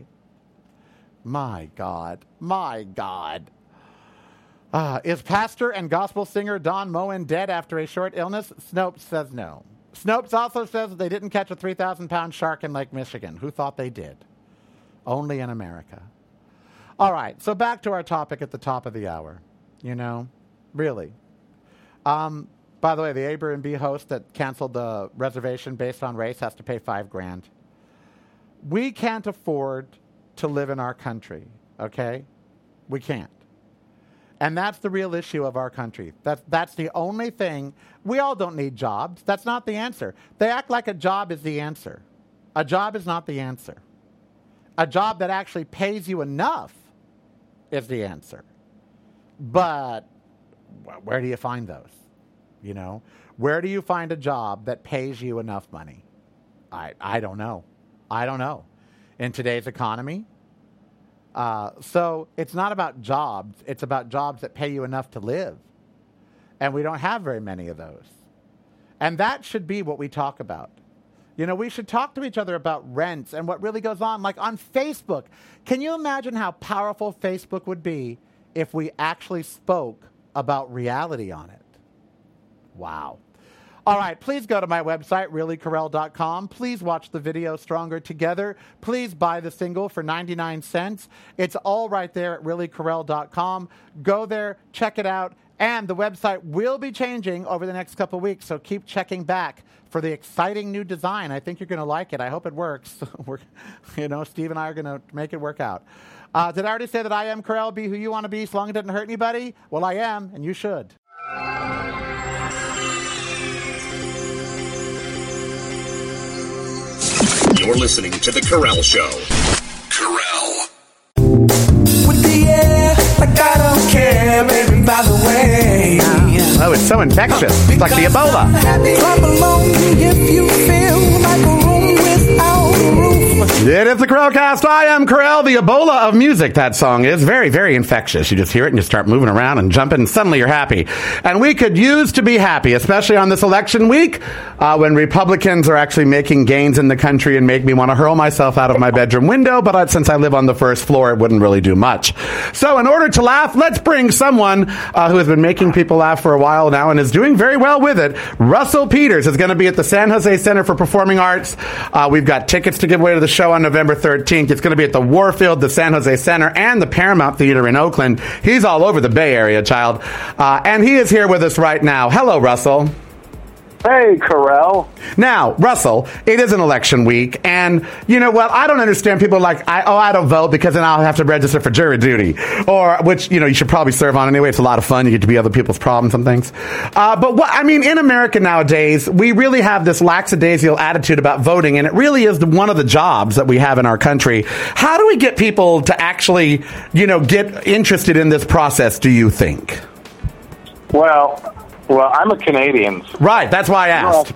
My God. My God. Uh, is pastor and gospel singer Don Moen dead after a short illness? Snopes says no. Snopes also says that they didn't catch a three thousand pound shark in Lake Michigan. Who thought they did? Only in America. All right, so back to our topic at the top of the hour. You know, really. Um, by the way, the Airbnb host that canceled the reservation based on race has to pay five grand. We can't afford to live in our country, okay? We can't. And that's the real issue of our country. That's, that's the only thing. We all don't need jobs. That's not the answer. They act like a job is the answer. A job is not the answer. A job that actually pays you enough is the answer. But where do you find those? You know? Where do you find a job that pays you enough money? I, I don't know. I don't know. In today's economy. Uh, so it's not about jobs. It's about jobs that pay you enough to live. And we don't have very many of those. And that should be what we talk about. You know, we should talk to each other about rents and what really goes on. Like on Facebook. Can you imagine how powerful Facebook would be if we actually spoke about reality on it? Wow. All right, please go to my website, really carell dot com. Please watch the video Stronger Together. Please buy the single for ninety-nine cents. It's all right there at really carell dot com. Go there, check it out, And the website will be changing over the next couple of weeks, so keep checking back for the exciting new design. I think you're going to like it. I hope it works. We're, you know, Steve and I are going to make it work out. Uh, did I already say that I am Karel? Be who you want to be, as long as it doesn't hurt anybody? Well, I am, and you should. You're listening to The Karel Show. Karel. With the air, like I don't care, baby, by the way. Oh, it's so infectious. It's like the Ebola. Clap along if you feel like a room without a roof. It is the Karelcast. I am Karel, the Ebola of music. That song is very, very infectious. You just hear it and you start moving around and jumping, and suddenly you're happy. And we could use to be happy, especially on this election week, uh, when Republicans are actually making gains in the country and make me want to hurl myself out of my bedroom window. But I, since I live on the first floor, it wouldn't really do much. So in order to laugh, let's bring someone uh, who has been making people laugh for a while now and is doing very well with it. Russell Peters is going to be at the San Jose Center for Performing Arts. Uh, we've got tickets to give away to the show on November thirteenth. It's going to be at the Warfield, the San Jose Center, and the Paramount Theater in Oakland. He's all over the Bay Area, child. Uh, and he is here with us right now. Hello, Russell. Hey, Karel. Now, Russell, it is an election week, and you know what? I don't understand people like, I, oh, I don't vote because then I'll have to register for jury duty, or which, you know, you should probably serve on anyway. It's a lot of fun. You get to be other people's problems and things. Uh, but what, I mean, in America nowadays, we really have this lackadaisical attitude about voting, and it really is the, one of the jobs that we have in our country. How do we get people to actually, you know, get interested in this process, do you think? Well... Well, I'm a Canadian. Right, that's why I asked.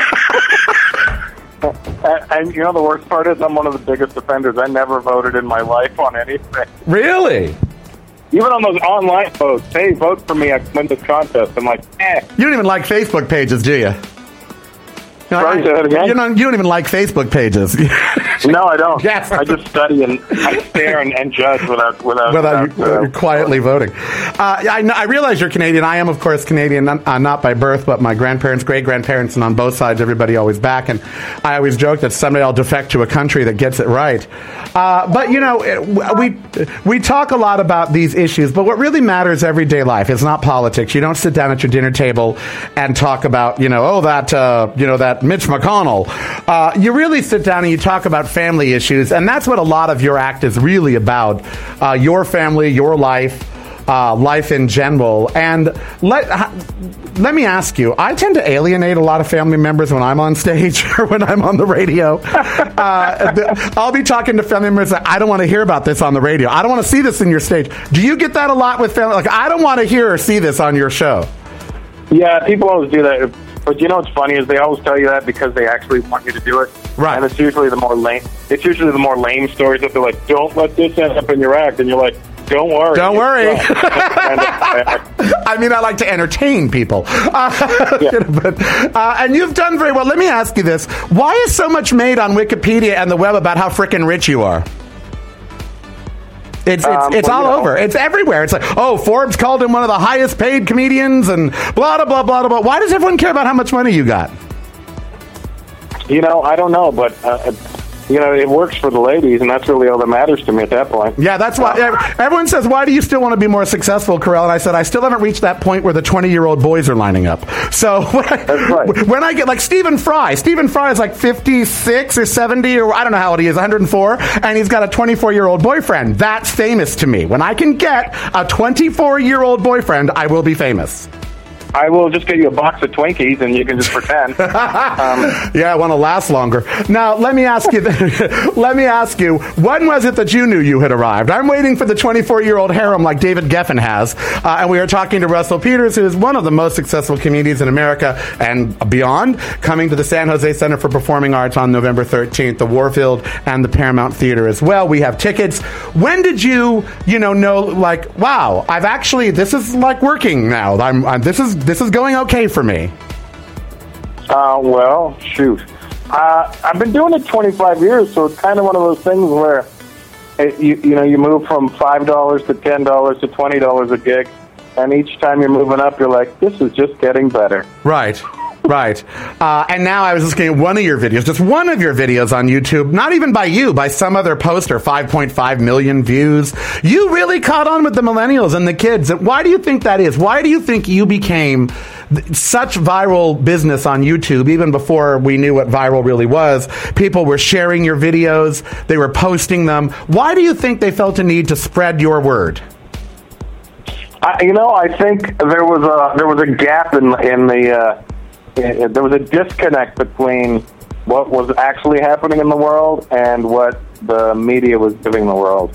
Well, and, and you know the worst part is I'm one of the biggest offenders. I never voted in my life on anything. Really? Even on those online votes. Hey, vote for me. I win this contest. I'm like, eh. You don't even like Facebook pages, do you? You know, Sorry, say that again? You don't, you don't even like Facebook pages. No, I don't. Yes. I just study and I stare and, and judge without without, Without without you, uh, quietly voting. Uh, I, I realize you're Canadian. I am, of course, Canadian, not, uh, not by birth, but my grandparents, great-grandparents, and on both sides, everybody always back. And I always joke that someday I'll defect to a country that gets it right. Uh, but, you know, it, we we talk a lot about these issues, but what really matters everyday life is not politics. You don't sit down at your dinner table and talk about, you know, oh, that, uh, you know, that Mitch McConnell. Uh, you really sit down and you talk about family issues, and that's what a lot of your act is really about. Uh, your family, your life, uh, life in general. And let let me ask you, I tend to alienate a lot of family members when I'm on stage or when I'm on the radio. Uh, the, I'll be talking to family members that I don't want to hear about this on the radio. I don't want to see this in your stage. Do you get that a lot with family? Like, I don't want to hear or see this on your show. Yeah, people always do that. But you know what's funny is they always tell you that because they actually want you to do it. Right. And it's usually the more lame. It's usually the more lame stories that they're like, "Don't let this end up in your act," and you're like, "Don't worry, don't worry." I I mean, I like to entertain people, uh, Yeah. you know, but uh, and you've done very well. Let me ask you this: why is so much made on Wikipedia and the web about how frickin' rich you are? It's it's, Um, it's well, all you know. over. It's everywhere. It's like, oh, Forbes called him one of the highest paid comedians and blah, blah, blah, blah, blah. Why does everyone care about how much money you got? You know, I don't know, but uh, you know, it works for the ladies, and that's really all that matters to me at that point. Yeah, that's why everyone says, why do you still want to be more successful, Karel? And I said, I still haven't reached that point where the twenty-year-old boys are lining up. So when I, That's right. when I get like Stephen Fry, Stephen Fry is like fifty-six or seventy, or I don't know how old he is, one hundred four, and he's got a twenty-four-year-old boyfriend. That's famous to me. When I can get a twenty-four-year-old boyfriend, I will be famous. I will just get you a box of Twinkies, and you can just pretend. um, Yeah, I want to last longer. Now, let me ask you. let me ask you. When was it that you knew you had arrived? I'm waiting for the twenty-four-year-old harem like David Geffen has, uh, and we are talking to Russell Peters, who is one of the most successful comedians in America and beyond, coming to the San Jose Center for Performing Arts on November thirteenth, the Warfield and the Paramount Theater as well. We have tickets. When did you, you know, know like, wow, I've actually this is like working now. I'm, I'm this is. This is going okay for me. uh, well, shoot. Uh, I've been doing it twenty-five years, so it's kind of one of those things where, it, you, you know, you move from five dollars to ten dollars to twenty dollars a gig, and each time you're moving up, you're like, this is just getting better. Right. Right. Uh, and now I was just looking at one of your videos, just one of your videos on YouTube, not even by you, by some other poster, five point five million views. You really caught on with the millennials and the kids. Why do you think that is? Why do you think you became th- such viral business on YouTube, even before we knew what viral really was? People were sharing your videos. They were posting them. Why do you think they felt a need to spread your word? I, you know, I think there was a there was a gap in in the uh, in, there was a disconnect between what was actually happening in the world and what the media was giving the world.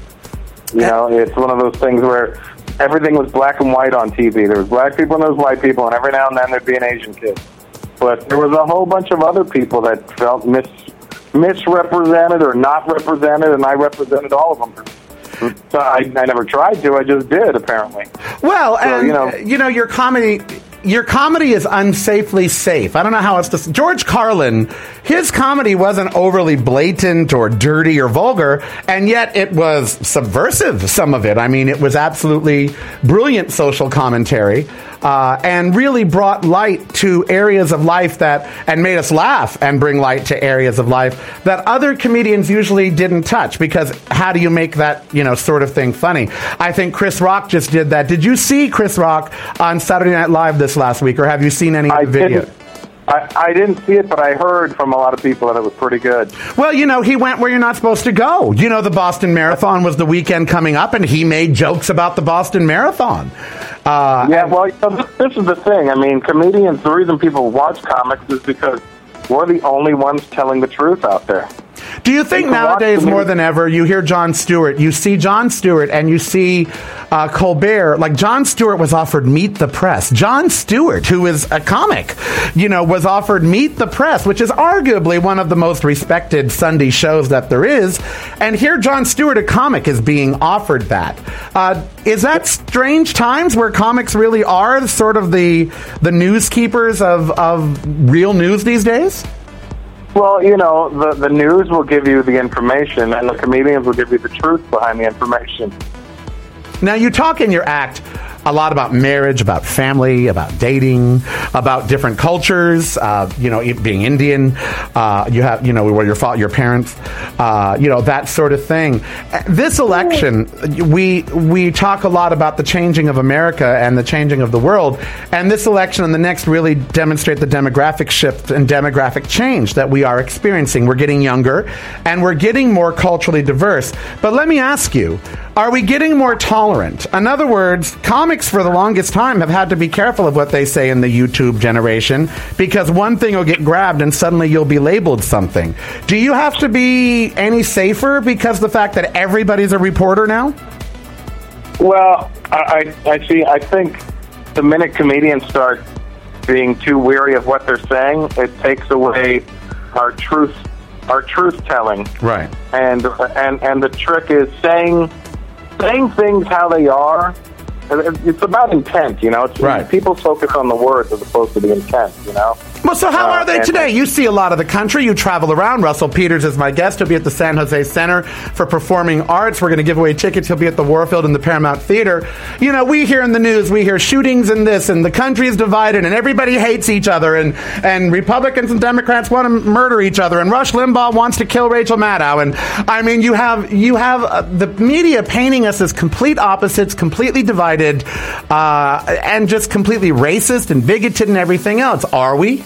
You know, it's one of those things where everything was black and white on T V. There was black people and there was white people, and every now and then there'd be an Asian kid. But there was a whole bunch of other people that felt mis misrepresented or not represented, and I represented all of them. So I, I never tried to. I just did, apparently. Well, so, and you know, you know, your comedy, your comedy is unsafely safe. I don't know how else to. George Carlin, his comedy wasn't overly blatant or dirty or vulgar, and yet it was subversive. Some of it. I mean, it was absolutely brilliant social commentary. Uh, and really brought light to areas of life that, and made us laugh and bring light to areas of life that other comedians usually didn't touch, because how do you make that, you know, sort of thing funny? I think Chris Rock just did that. Did you see Chris Rock on Saturday Night Live this last week, or have you seen any I of the video? Didn't. I, I didn't see it, but I heard from a lot of people that it was pretty good. Well, you know, he went where you're not supposed to go. You know, the Boston Marathon was the weekend coming up, and he made jokes about the Boston Marathon. Uh, yeah, well, you know, this, this is the thing. I mean, comedians, the reason people watch comics is because we're the only ones telling the truth out there. Do you think nowadays more than ever you hear Jon Stewart, you see Jon Stewart and you see uh, Colbert, like Jon Stewart was offered Meet the Press. Jon Stewart, who is a comic, you know, was offered Meet the Press, which is arguably one of the most respected Sunday shows that there is. And here Jon Stewart, a comic, is being offered that. Uh, is that strange times where comics really are sort of the the news keepers of, of real news these days? Well, you know, the, the news will give you the information, and the comedians will give you the truth behind the information. Now, you talk in your act a lot about marriage, about family, about dating, about different cultures, uh, you know, being Indian, uh, you have, you know, where your fa- your parents, uh, you know, that sort of thing. This election, we we talk a lot about the changing of America and the changing of the world, and this election and the next really demonstrate the demographic shift and demographic change that we are experiencing. We're getting younger, and we're getting more culturally diverse. But let me ask you, are we getting more tolerant? In other words, comics for the longest time have had to be careful of what they say in the YouTube generation, because one thing will get grabbed and suddenly you'll be labeled something. Do you have to be any safer because of the fact that everybody's a reporter now? Well, I, I, I see. I think the minute comedians start being too weary of what they're saying, it takes away our truth, our truth telling. Right. And and and the trick is saying saying things how they are. It's about intent, you know. It's, right. People focus on the words as opposed to the intent, you know. Well, so how uh, are they and, today? You see a lot of the country. You travel around. Russell Peters is my guest. He'll be at the San Jose Center for Performing Arts. We're going to give away tickets. He'll be at the Warfield and the Paramount Theater. You know, we hear in the news, we hear shootings and this, and the country is divided, and everybody hates each other, and, and Republicans and Democrats want to murder each other, and Rush Limbaugh wants to kill Rachel Maddow. And, I mean, you have you have uh, the media painting us as complete opposites, completely divided, uh, and just completely racist and bigoted and everything else. Are we?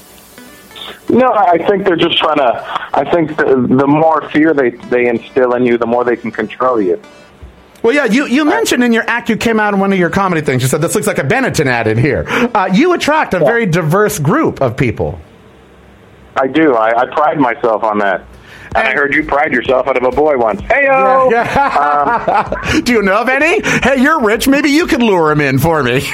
No, I think they're just trying to. I think the, the more fear they they instill in you, the more they can control you. Well, yeah, you, you mentioned in your act, you came out in one of your comedy things. You said, this looks like a Benetton ad in here. Uh, you attract a yeah. very diverse group of people. I do. I, I pride myself on that. And I heard you pride yourself out of a boy once. Hey-o! Yeah, yeah. Um, do you know of any? Hey, you're rich. Maybe you could lure him in for me.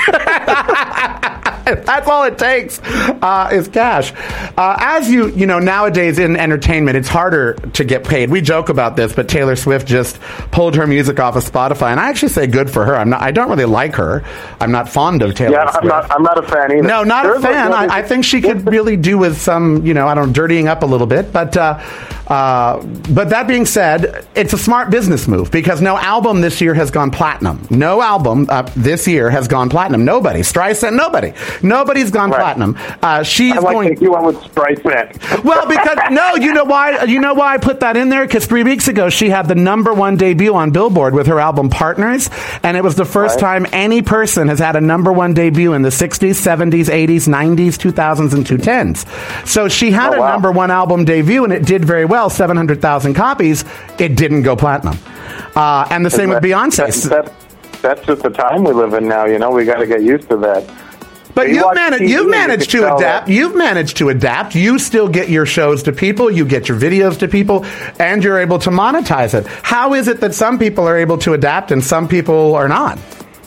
That's all it takes uh, is cash. Uh, as you, you know, nowadays in entertainment, it's harder to get paid. We joke about this, but Taylor Swift just pulled her music off of Spotify, and I actually say good for her. I'm not. I don't really like her. I'm not fond of Taylor yeah, Swift. Yeah, I'm not, I'm not a fan either. No, not There's a fan. A, I, I think she could really do with some, you know, I don't know, dirtying up a little bit. But, uh, uh, but that being said, it's a smart business move because no album this year has gone platinum. No album uh, this year has gone platinum. Nobody. Streisand, nobody. Nobody's gone Right. platinum. Uh, she's I like going. that you went with Streisand. Well, because no, you know why? You know why I put that in there? Because three weeks ago she had the number one debut on Billboard with her album Partners, and it was the first Right. time any person has had a number one debut in the sixties, seventies, eighties, nineties, two thousands, and two thousands. So she had Oh, a wow. number one album debut, and it did very well, seven hundred thousand copies. It didn't go platinum. Uh, and the same with Beyonce. That, that, that's just the time we live in now. You know, we got to get used to that. But You you've, watch managed, T V you've and you managed can to tell adapt. that- You've managed to adapt. You still get your shows to people. You get your videos to people, and you're able to monetize it. How is it that some people are able to adapt and some people are not?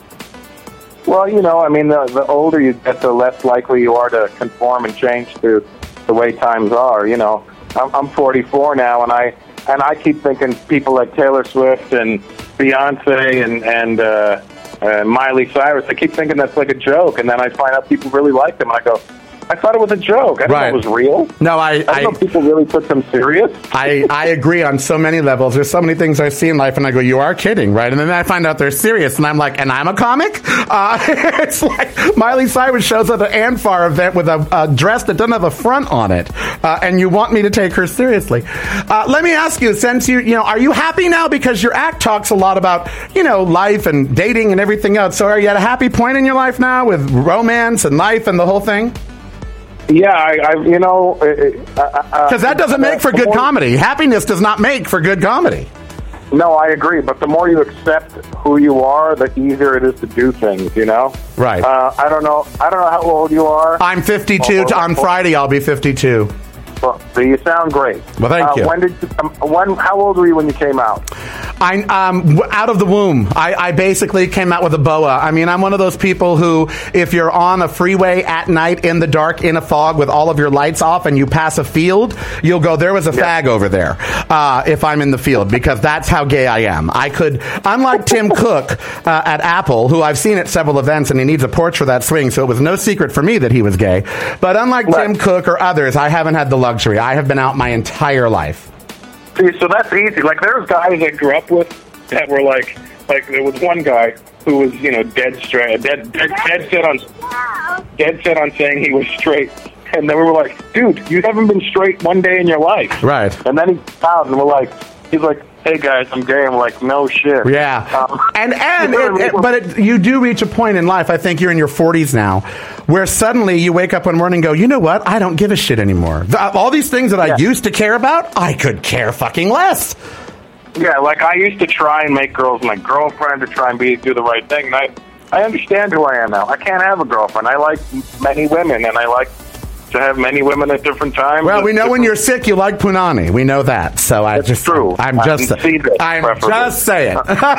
Well, you know, I mean, the, the older you get, the less likely you are to conform and change to the way times are. You know, I'm, I'm forty-four now, and I and I keep thinking people like Taylor Swift and Beyonce and and uh, uh, Miley Cyrus. I keep thinking that's like a joke, and then I find out people really like them. And I go, I thought it was a joke. I didn't Right. know it was real. No, I, I didn't I, know people really took them serious. I, I agree on so many levels. There's so many things I see in life, and I go, "You are kidding, right?" And then I find out they're serious, and I'm like, "And I'm a comic." Uh, it's like Miley Cyrus shows up at an Anfar event with a, a dress that doesn't have a front on it, uh, and you want me to take her seriously. Uh, let me ask you, since you, you know, are you happy now because your act talks a lot about, you know, life and dating and everything else? So are you at a happy point in your life now with romance and life and the whole thing? Yeah, I, I you know, because Because that doesn't make for good comedy. Happiness does not make for good comedy. No, I agree. But the more you accept who you are, the easier it is to do things. You know, Right. Uh, I don't know. I don't know how old you are. I'm fifty-two. Oh, On Friday, I'll be fifty-two. Well, so you sound great. Well, thank uh, you. When did you, um, when? How old were you when you came out? I um w- out of the womb. I, I basically came out with a boa. I mean, I'm one of those people who, if you're on a freeway at night in the dark in a fog with all of your lights off and you pass a field, you'll go, "There was a Yeah. fag over there." Uh, if I'm in the field, because that's how gay I am. I could, unlike Tim Cook uh, at Apple, who I've seen at several events, and he needs a porch for that swing, so it was no secret for me that he was gay. But unlike Right. Tim Cook or others, I haven't had the luxury. I have been out my entire life. See, so that's easy. Like there's guys I grew up with that were like, like there was one guy who was, you know, dead straight, dead, dead, dead set on, dead set on saying he was straight, and then we were like, "Dude, you haven't been straight one day in your life." Right. And then he out, and we're like, he's like, "Hey guys, I'm gay." I'm like, "No shit." Yeah, Um, and and you know it, what I it- mean? but it, you do reach a point in life. I think you're in your forties now, where suddenly you wake up one morning and go, "You know what? I don't give a shit anymore. The, all these things that I Yeah. used to care about, I could care fucking less." Yeah, like I used to try and make girls my girlfriend to try and be do the right thing. And I, I understand who I am now. I can't have a girlfriend. I like many women, and I like to have many women at different times. Well, we know when Different- you're sick, you like punani. We know that. So I It's just, true. I'm I just, can see that, I'm preferably. just saying.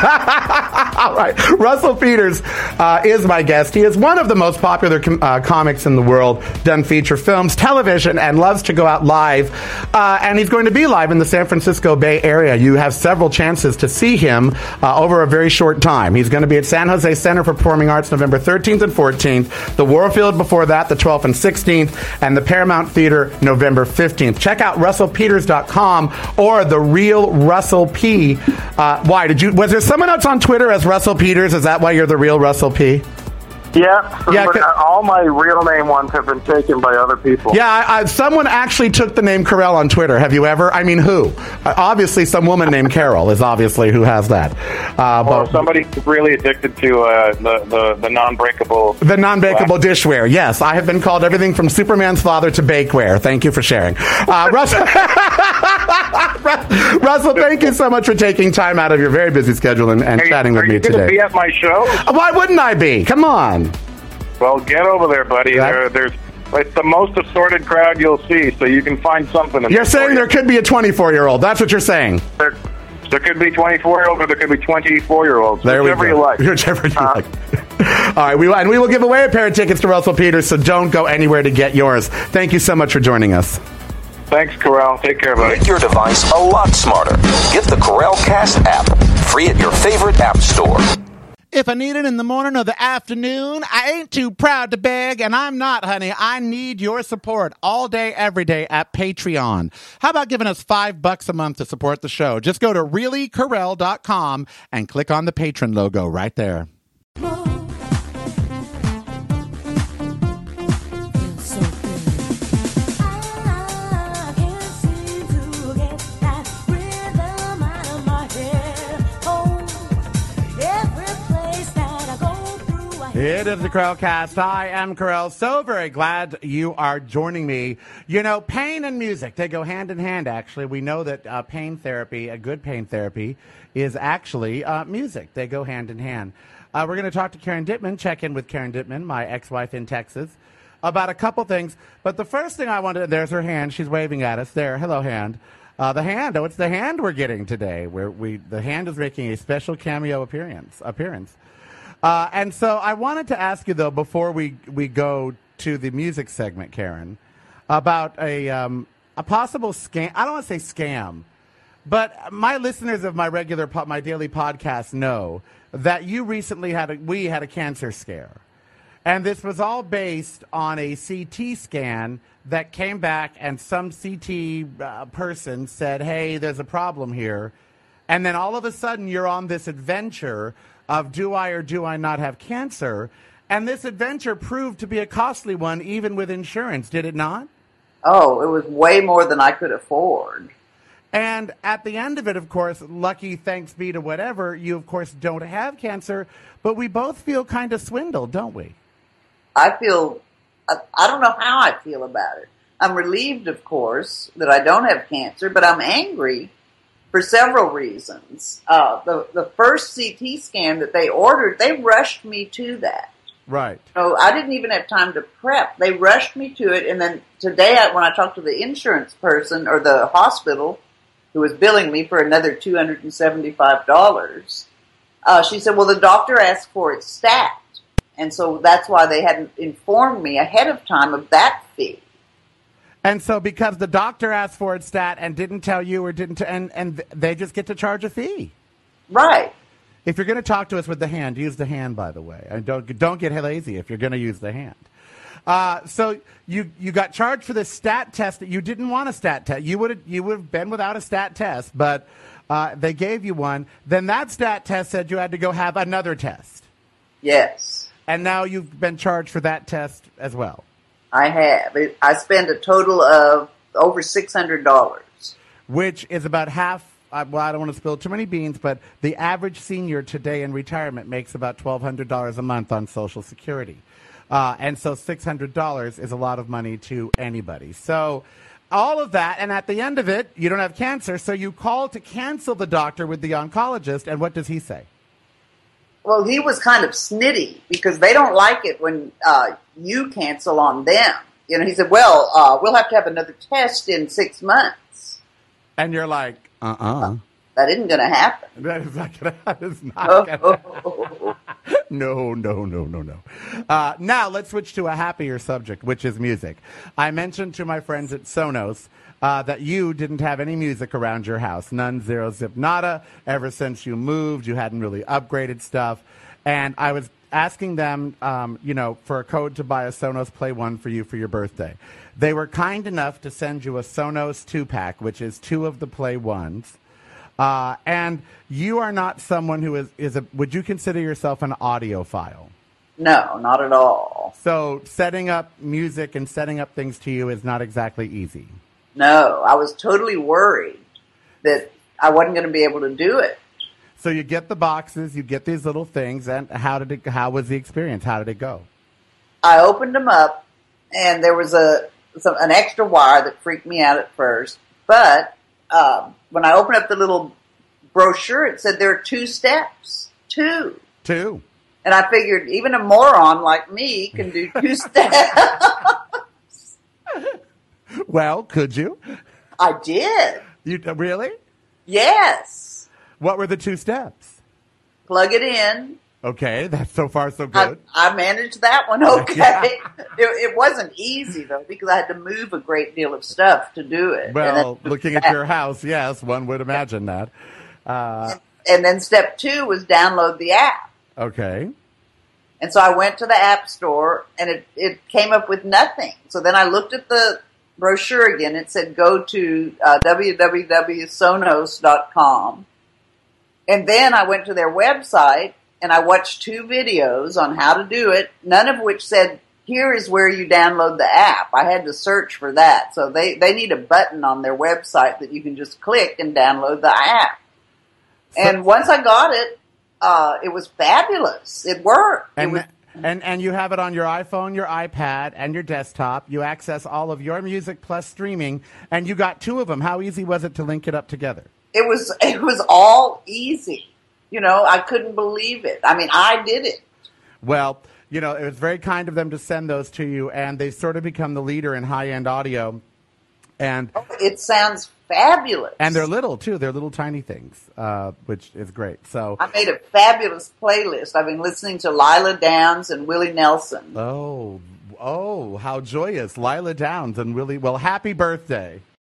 All right, Russell Peters uh, is my guest. He is one of the most popular com- uh, comics in the world. Done feature films, television, and loves to go out live. Uh, and he's going to be live in the San Francisco Bay Area. You have several chances to see him uh, over a very short time. He's going to be at San Jose Center for Performing Arts November thirteenth and fourteenth, the Warfield before that, the twelfth and sixteenth, and the Paramount Theater November fifteenth. Check out russell peters dot com or The Real Russell P. Uh, why did you? Was there someone else on Twitter as Russell Peters? Is that why you're The Real Russell P? Yeah, Yeah, but ca- all my real name ones have been taken by other people. Yeah, I, I, someone actually took the name Carell on Twitter. Have you ever? I mean, who? Uh, obviously, some woman named Carol is obviously who has that. Uh, Or but somebody who's really addicted to uh, the, the, the non-breakable... the non-bakeable dishware. Yes, I have been called everything from Superman's father to bakeware. Thank you for sharing. Uh, Russell, Russell, thank you so much for taking time out of your very busy schedule and, and Are you- chatting with are me you gonna today. be at my show? Why wouldn't I be? Come on. Well, get over there, buddy. Right. There, there's it's the most assorted crowd you'll see, so you can find something. In You're there saying for there you. could be a twenty-four-year-old. That's what you're saying. There, there could be twenty-four-year-olds or there could be twenty-four-year-olds. There Whichever we go. you like. Whichever you Uh, like. All right, we and we will give away a pair of tickets to Russell Peters, so don't go anywhere to get yours. Thank you so much for joining us. Thanks, Corral. Take care, buddy. Make your device a lot smarter. Get the Corel Cast app, free at your favorite app store. If I need it in the morning or the afternoon, I ain't too proud to beg, and I'm not, honey. I need your support all day, every day at Patreon. How about giving us five bucks a month to support the show? Just go to really carell dot com and click on the patron logo right there. It is the Corralcast. I am Corral. So very glad you are joining me. You know, pain and music, they go hand in hand, actually. We know that uh, pain therapy, a good pain therapy, is actually uh, music. They go hand in hand. Uh, we're going to talk to Karen Dittman, check in with Karen Dittman, my ex-wife in Texas, about a couple things. But the first thing I wanted, there's her hand. She's waving at us. There, hello, hand. Uh, the hand, oh, it's the hand we're getting today. Where we The hand is making a special cameo appearance. appearance. Uh, and so I wanted to ask you, though, before we, we go to the music segment, Karen, about a, um, a possible scam. I don't want to say scam, but my listeners of my regular, po- my daily podcast know that you recently had a, we had a cancer scare. And this was all based on a C T scan that came back and some C T uh, person said, hey, there's a problem here. And then all of a sudden you're on this adventure of do I or do I not have cancer? And this adventure proved to be a costly one, even with insurance, did it not? Oh, it was way more than I could afford. And at the end of it, of course, lucky thanks be to whatever, you, of course, don't have cancer, but we both feel kind of swindled, don't we? I feel, I, I don't know how I feel about it. I'm relieved, of course, that I don't have cancer, but I'm angry for several reasons. Uh, the, the first C T scan that they ordered, they rushed me to that. Right. So I didn't even have time to prep. They rushed me to it, and then today I, when I talked to the insurance person or the hospital who was billing me for another two hundred seventy-five dollars, uh, she said, well, the doctor asked for it stat, and so that's why they hadn't informed me ahead of time of that fee. And so because the doctor asked for it stat and didn't tell you or didn't, t- and, and they just get to charge a fee. Right. If you're going to talk to us with the hand, use the hand, by the way. And don't, don't get lazy if you're going to use the hand. Uh, so you, you got charged for the stat test that you didn't want a stat test. You would have, you would have been without a stat test, but uh, they gave you one. Then that stat test said you had to go have another test. Yes. And now you've been charged for that test as well. I have. I spent a total of over six hundred dollars. Which is about half, uh, well, I don't want to spill too many beans, but the average senior today in retirement makes about twelve hundred dollars a month on Social Security. Uh, and so six hundred dollars is a lot of money to anybody. So all of that, and at the end of it, you don't have cancer, so you call to cancel the doctor with the oncologist, and what does he say? Well, he was kind of snitty because they don't like it when uh, you cancel on them. You know, he said, well, uh, we'll have to have another test in six months. And you're like, uh-uh. That isn't going to happen. That is not going to happen. Oh. No, no, no, no, no. Uh, now, let's switch to a happier subject, which is music. I mentioned to my friends at Sonos Uh, that you didn't have any music around your house. None, zero, zip, nada. Ever since you moved, you hadn't really upgraded stuff. And I was asking them, um, you know, for a code to buy a Sonos Play one for you for your birthday. They were kind enough to send you a Sonos two-pack, which is two of the Play ones. Uh, and you are not someone who is, is a, would you consider yourself an audiophile? No, not at all. So setting up music and setting up things to you is not exactly easy. No, I was totally worried that I wasn't going to be able to do it. So you get the boxes, you get these little things, and how did it? How was the experience? How did it go? I opened them up, and there was a some, an extra wire that freaked me out at first. But um, when I opened up the little brochure, it said there are two steps. Two. Two. And I figured even a moron like me can do two steps. Well, could you? I did. You really? Yes. What were the two steps? Plug it in. Okay, that's so far so I, good. I managed that one okay. Yeah. It, it wasn't easy, though, because I had to move a great deal of stuff to do it. Well, then, looking at your house, yes, one would imagine that. Uh, and, and then step two was download the app. Okay. And so I went to the App Store, and it, it came up with nothing. So then I looked at the brochure again. It said go to uh, w w w dot sonos dot com. And then I went to their website, and I watched two videos on how to do it, none of which said, here is where you download the app. I had to search for that. So they, they need a button on their website that you can just click and download the app. So, and once I got it, uh, it was fabulous. It worked. And, it was, And and you have it on your iPhone, your iPad, and your desktop. You access all of your music plus streaming, and you got two of them. How easy was it to link it up together? It was it was all easy. You know, I couldn't believe it. I mean, I did it. Well, you know, it was very kind of them to send those to you, and they've sort of become the leader in high-end audio. And oh, it sounds fabulous. And they're little, too. They're little tiny things, uh, which is great. So I made a fabulous playlist. I've been listening to Lila Downs and Willie Nelson. Oh, oh, how joyous. Lila Downs and Willie. Well, happy birthday.